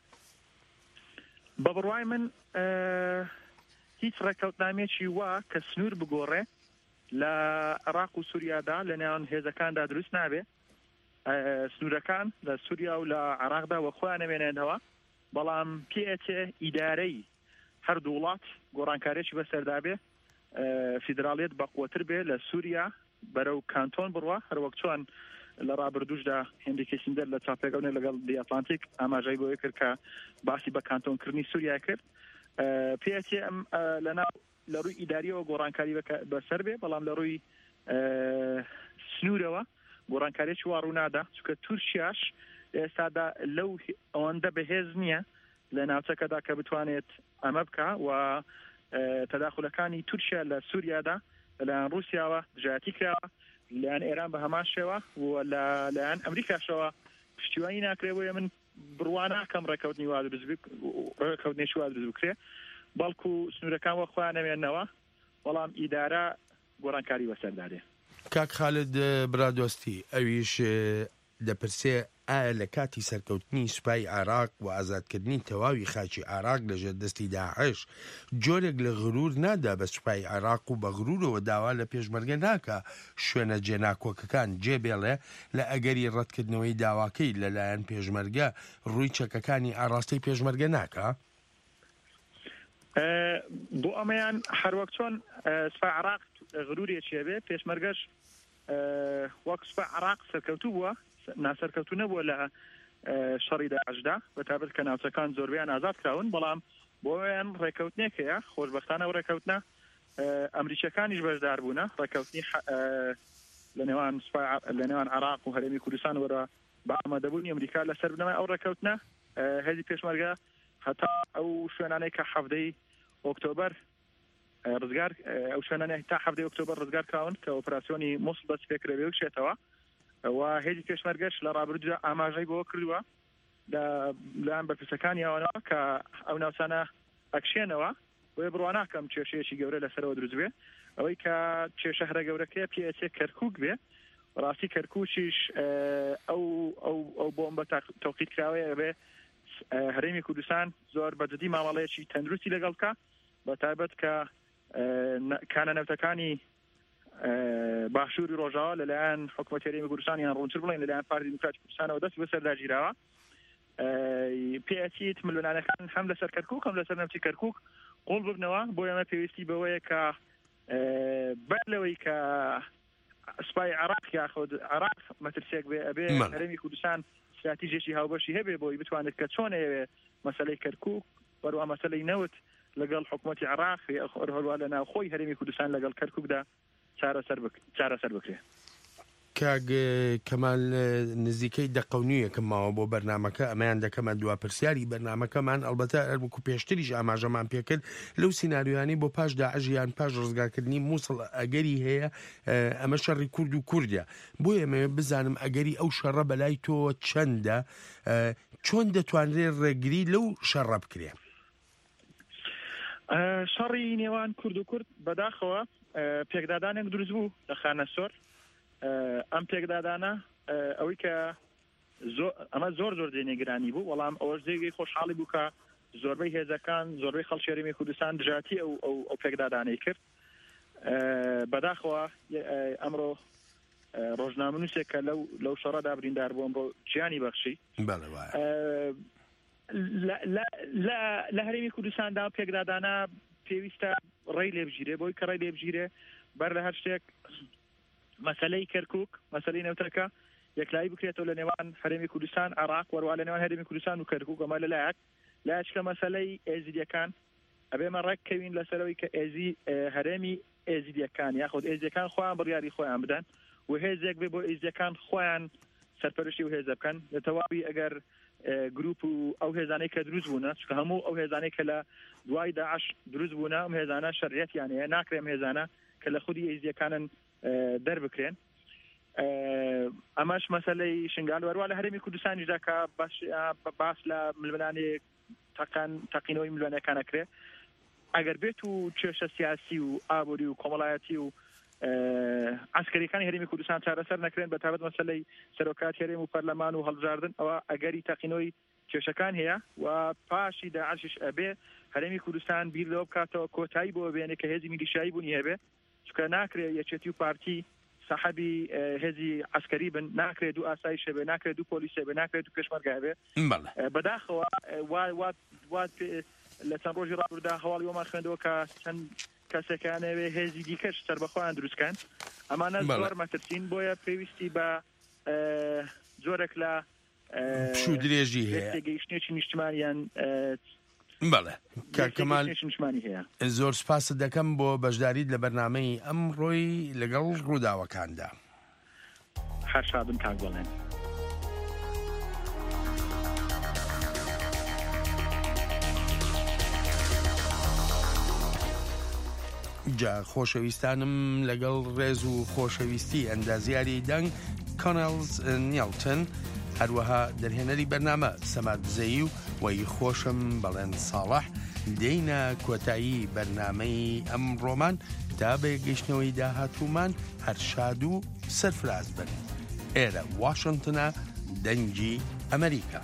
بە بڕوای من هیچ ڕێکەوتنامێکی وا کە سنوور بگۆڕێ لە عێراق و سووریادا لە نێوان هێزەکاندا دروست نابێ. سنوورەکان لە سووریا و لە عێراقدا وە خۆیان نەمێنێنەوە، بەڵام پێچێ ئیدارەی هەردوو وڵات گۆڕانکارێکی بەسەردا بێ، فیدراڵیەت بەقوتر بێ لە سووریا بەرەو کانتۆن بڕوە، هەروەک چۆن لە ڕابردووشدا هێندێکی سندەر لە چاپێکەونێ لەگەڵ دی ئەتلانتیک ئاماژەی بۆی کرد کە باسی بە کانتۆنکردنی سووریا کرد. پێچێ ئەم لەناو لە ڕووی ئیداریەوە گۆڕانکاری بەسەر بێ، بەڵام لە ڕووی سنوورەوە گۆڕانکاریی وا ڕوونادا، چونکە تورکیاش ئێستادا لەو ئەوەندە بەهێز نییە لە ناوچەکەدا کە بتوانێت ئەمە بکە. و تەداخلەکانی تورکیا لە سووریادا لەلایەن رووسیاوە دژایەتی کراوە، لەلایەن ئێران بە هەمان شێوە، و لەلایەن ئەمریکاشەوە پشتیوانی ناکرێ. بۆیە من بڕوا ناکەم ڕێکەوتنی وا ڕێکەوتنێکی وا دروست بکرێ، بەڵکو سنوورەکان وە خۆیان نەمێننەوە، بەڵام ئیدارە گۆڕانکاری بەسەردادێ. کاک خالد برادۆستی ئەویش دەپرسێ ئایا لە کاتی سەرکەوتنی سوپای عێراق و ئازادکردنی تەواوی خاکی عێراق لەژێر دەستی داعش جۆرێک لە غرور نادا بە سوپای عێراق و بە غرورەوە داوا لە پێشمەرگە ناکە شوێنە جێناکۆکەکان جێبێڵێ لە ئەگەری ڕەتکردنەوەی داواکەی لەلایەن پێشمەرگە ڕووی چەکەکانی ئاڕاستەی پێشمەرگە ناکە؟ بۆ ئەمەیان هەروەک چۆن سوپای عێراق غرورێکی بێ، پێشمەرگەش وەک سوپای عێراق سەرکەوتوو بووە، ناسەرکەوتو نەبووە لە شەڕی داعشدا، بەتابەت کە ناوچەکان زۆربیان ئازاد کراون، بەڵام بۆیان ڕێکەوتنێکەیە خۆشبەختانە و ڕێکەوتنە ئەمریکیەکانیش بەشدار بوونە ڕێکەوتنی لە نێوان عێراق و هەرێمی کوردستان وەرە بە ئامادەبوونی ئەمریکا لەسەر بنەمای ئەو ڕێکەوتنە هێزی پێشمەرگە هەتا ئەو شوێنانەی کە حەفتەی ئۆکتۆبەر ڕزگار ئەو شوێنانەی تا حەفتەی ئۆکتۆبەر ڕزگار کراون کە ئۆپراسیۆنی مووسڵ دەست پێکرێ و شێتەوە و هێزی پێشمەرگەش لە ڕابردوودا ئاماژەی بۆ کردووە لەیان بەرپرسەکانی ئەوانەوە کە ئەو ناوچانە ئەکشێنەوە بۆیە بڕوا ناکەم کێشەیەکی گەورە لەسەرەوە دروست بێ ئەوەی کە کێشە هەرە گەورەکەی پێچێ کەرکووک بێ ڕاستی کەرکووچیش ئەو بۆمبە تەوقیت کراوەیە بێ هەرێمی کوردستان زۆر بەجددی مامەڵەیەکی تەندروستی لەگەڵکە بە تایبەت کە کانەنەوتەکانی باشووری ڕۆژاوە لەلایەن حکوومەتی هەرێمی کوردستانیان ڕوونتر بڵێن لەلایەن پارتی دیموکراتی کوردستانەوە دەست بەسەرداگیراوە پێچیت ملوانەکان هەم لەسەر کەرکووک هەم لەسەر نەوتی کەرکووک قوڵ ببنەوە بۆ ئێمە پێویستی بەوەیە کە بەر لەوەی کە سوپای عێراق یاخود عێراق مەترسێک بێ ئەبێ هەرێمی کوردستان استراتیژیەکی هاوبەشی هەبێ بۆی بتوانێت کە چۆن ئەوێ مەسەلەی کەرکووک وەروە مەسەلەی نەوت لەگەڵ حکوومەتی عێراق هەروە لە ناوخۆی هەرێمی کوردستان لەگەڵ کەرکووکدا چارەسەر بکرێ. کاگ کەمال نزیکەی دەقەونیەکەم ماوە بۆ بەرنمەکە ئەمەیان دەکەمە دوا پرسیاری بەرنمەکەمان ئەلبەتە ئەربکو پێشتریش ئاماژەمان پێکرد لەو سینناریوانی بۆ پاش داعژیان پاش ڕزگارکردنی مووسڵ ئەگەری هەیە ئەمە شەڕی کورد و کوردە بۆ ئێمە بزانم ئەگەری ئەو شەڕە بەلای تۆ چەندە چۆن دەتوانرێت ڕێگری لەو شەڕە بکرێ؟ شەڕی نێوان کورد و کورد بەداخەوە پێکدادانێک دروست بوو لە خانە سۆر ئەم پێکدادانە ئەوەی کە ئەمە زۆر دێنێگرانی بوو وەڵام ئەوەش جێگەی خۆشحاڵی بوو کە زۆربەی هێزەکان زۆربەی خەڵکی هەرێمی کوردستان دژاتی ئەو پێکدادانەی کرد بەداخەوە ئەمڕۆ ڕۆژنامەنووسێک کە لەو شەڕەدا بریندار بووم بۆ گیانی بەخشی لە هەرێمی کوردستاندا پێکدادانە پێویستە ڕێی لێبژیرێ بۆی کە ڕێی لێبژیرێ بەر لە هەر شتێک مەسەلەی کەرکووک مەسەلەی نەوتەکە یەکلایی بکرێتەوە لە نێوان هەرێمی کوردستان عێراق وەروە لە نێوان هەرێمی کوردستان و کەرکووک ئەمە لایەکە مەسەلەی ئێزیدیەکان ئەبێمە ڕێککەوین لەسەرەوەی کە هەرێمی ئێزیدیەکان یاخود ئێزیەکان خۆیان بڕیاری خۆیان بدەن و هێزێک بێ بۆ ئێزیەکان خۆیان سەرپەرشتی و هێزە بکەن لە تەواوی ئەگەر گروپ و ئەو هێزانەی کە دروست بوونە چکە هەموو ئەو هێزانەی کە لە دوای داعش دروست بوونە ئەم هێزانە شەڕیەتیان هەیە ناکرێم هێزانە کە لە خودی ئێزیەکانن دەربکرێن ئەمەش مەسەلەی شنگال وەروە لە هەرێمی کوردستانیشدا کە باس لە ملوانێک تەقینەوەی ملوانەکانەکرێ ئەگەر بێت و کێشە سیاسی و ئابووری و کۆمەڵایەتی و عسکەریەکانی هەرێمی کوردستان چارەسەر نەکرێن بە تایبەت مەسەلەی سەرۆکات هەرێم و پەرلەمان و هەڵبژاردن ئەوە ئەگەری تەقینەوەی کێشەکان هەیە و پاشی داعشش ئەبێ هەرێمی کوردستان بیر لەوە بکاتەوە کۆتایی بۆ بێنێ کە هێزی میلیشایی بوونی هەبێ چکە ناکرێت یەکێتی و پارتی صاحبی هێزی عسکەری بن ناکرێت دوو ئاسایش هەبێ ناکرێت دوو پۆلیسە بێ ناکرێت دوو پێشمەرگە هەبێ بەداخەوە لە چەند ڕۆژی ڕابردوودا هەواڵی وەمان خوێندەوە کە چەند کەسێکانەوێ هێزی دیکەش سەربەخۆیان دروستکەن ئەمانە زۆر مەترسین بۆیە پێویستی بە زۆرێک لە پشوو درێژی هەیە گەیشتنێکی نیشتمانیان بەڵێ کاکەمال زۆر سپاست دەکەم بۆ بەشداریت لە بەرنامەی ئەمڕۆی لەگەڵ ڕووداوەکاندا هەر شادم کاک بڵێن جا خۆشەویستانم لەگەڵ ڕێز و خۆشەویستی ئەندازیاری دەنگ کۆنەلز نیڵتن هەروەها دەرهێنەری بەرنامە سەماد بزەیی و وەی خۆشم بەڵێن ساڵح دێینە کۆتایی بەرنامەی ئەمڕۆمان تا بە گەیشتنەوەی داهاتوومان هەر شاد و سەرفراز بن. ئێرە واشنگتنە دەنگی ئەمریکا.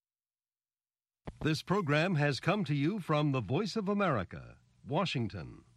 This program has come to you from the Voice of America, Washington.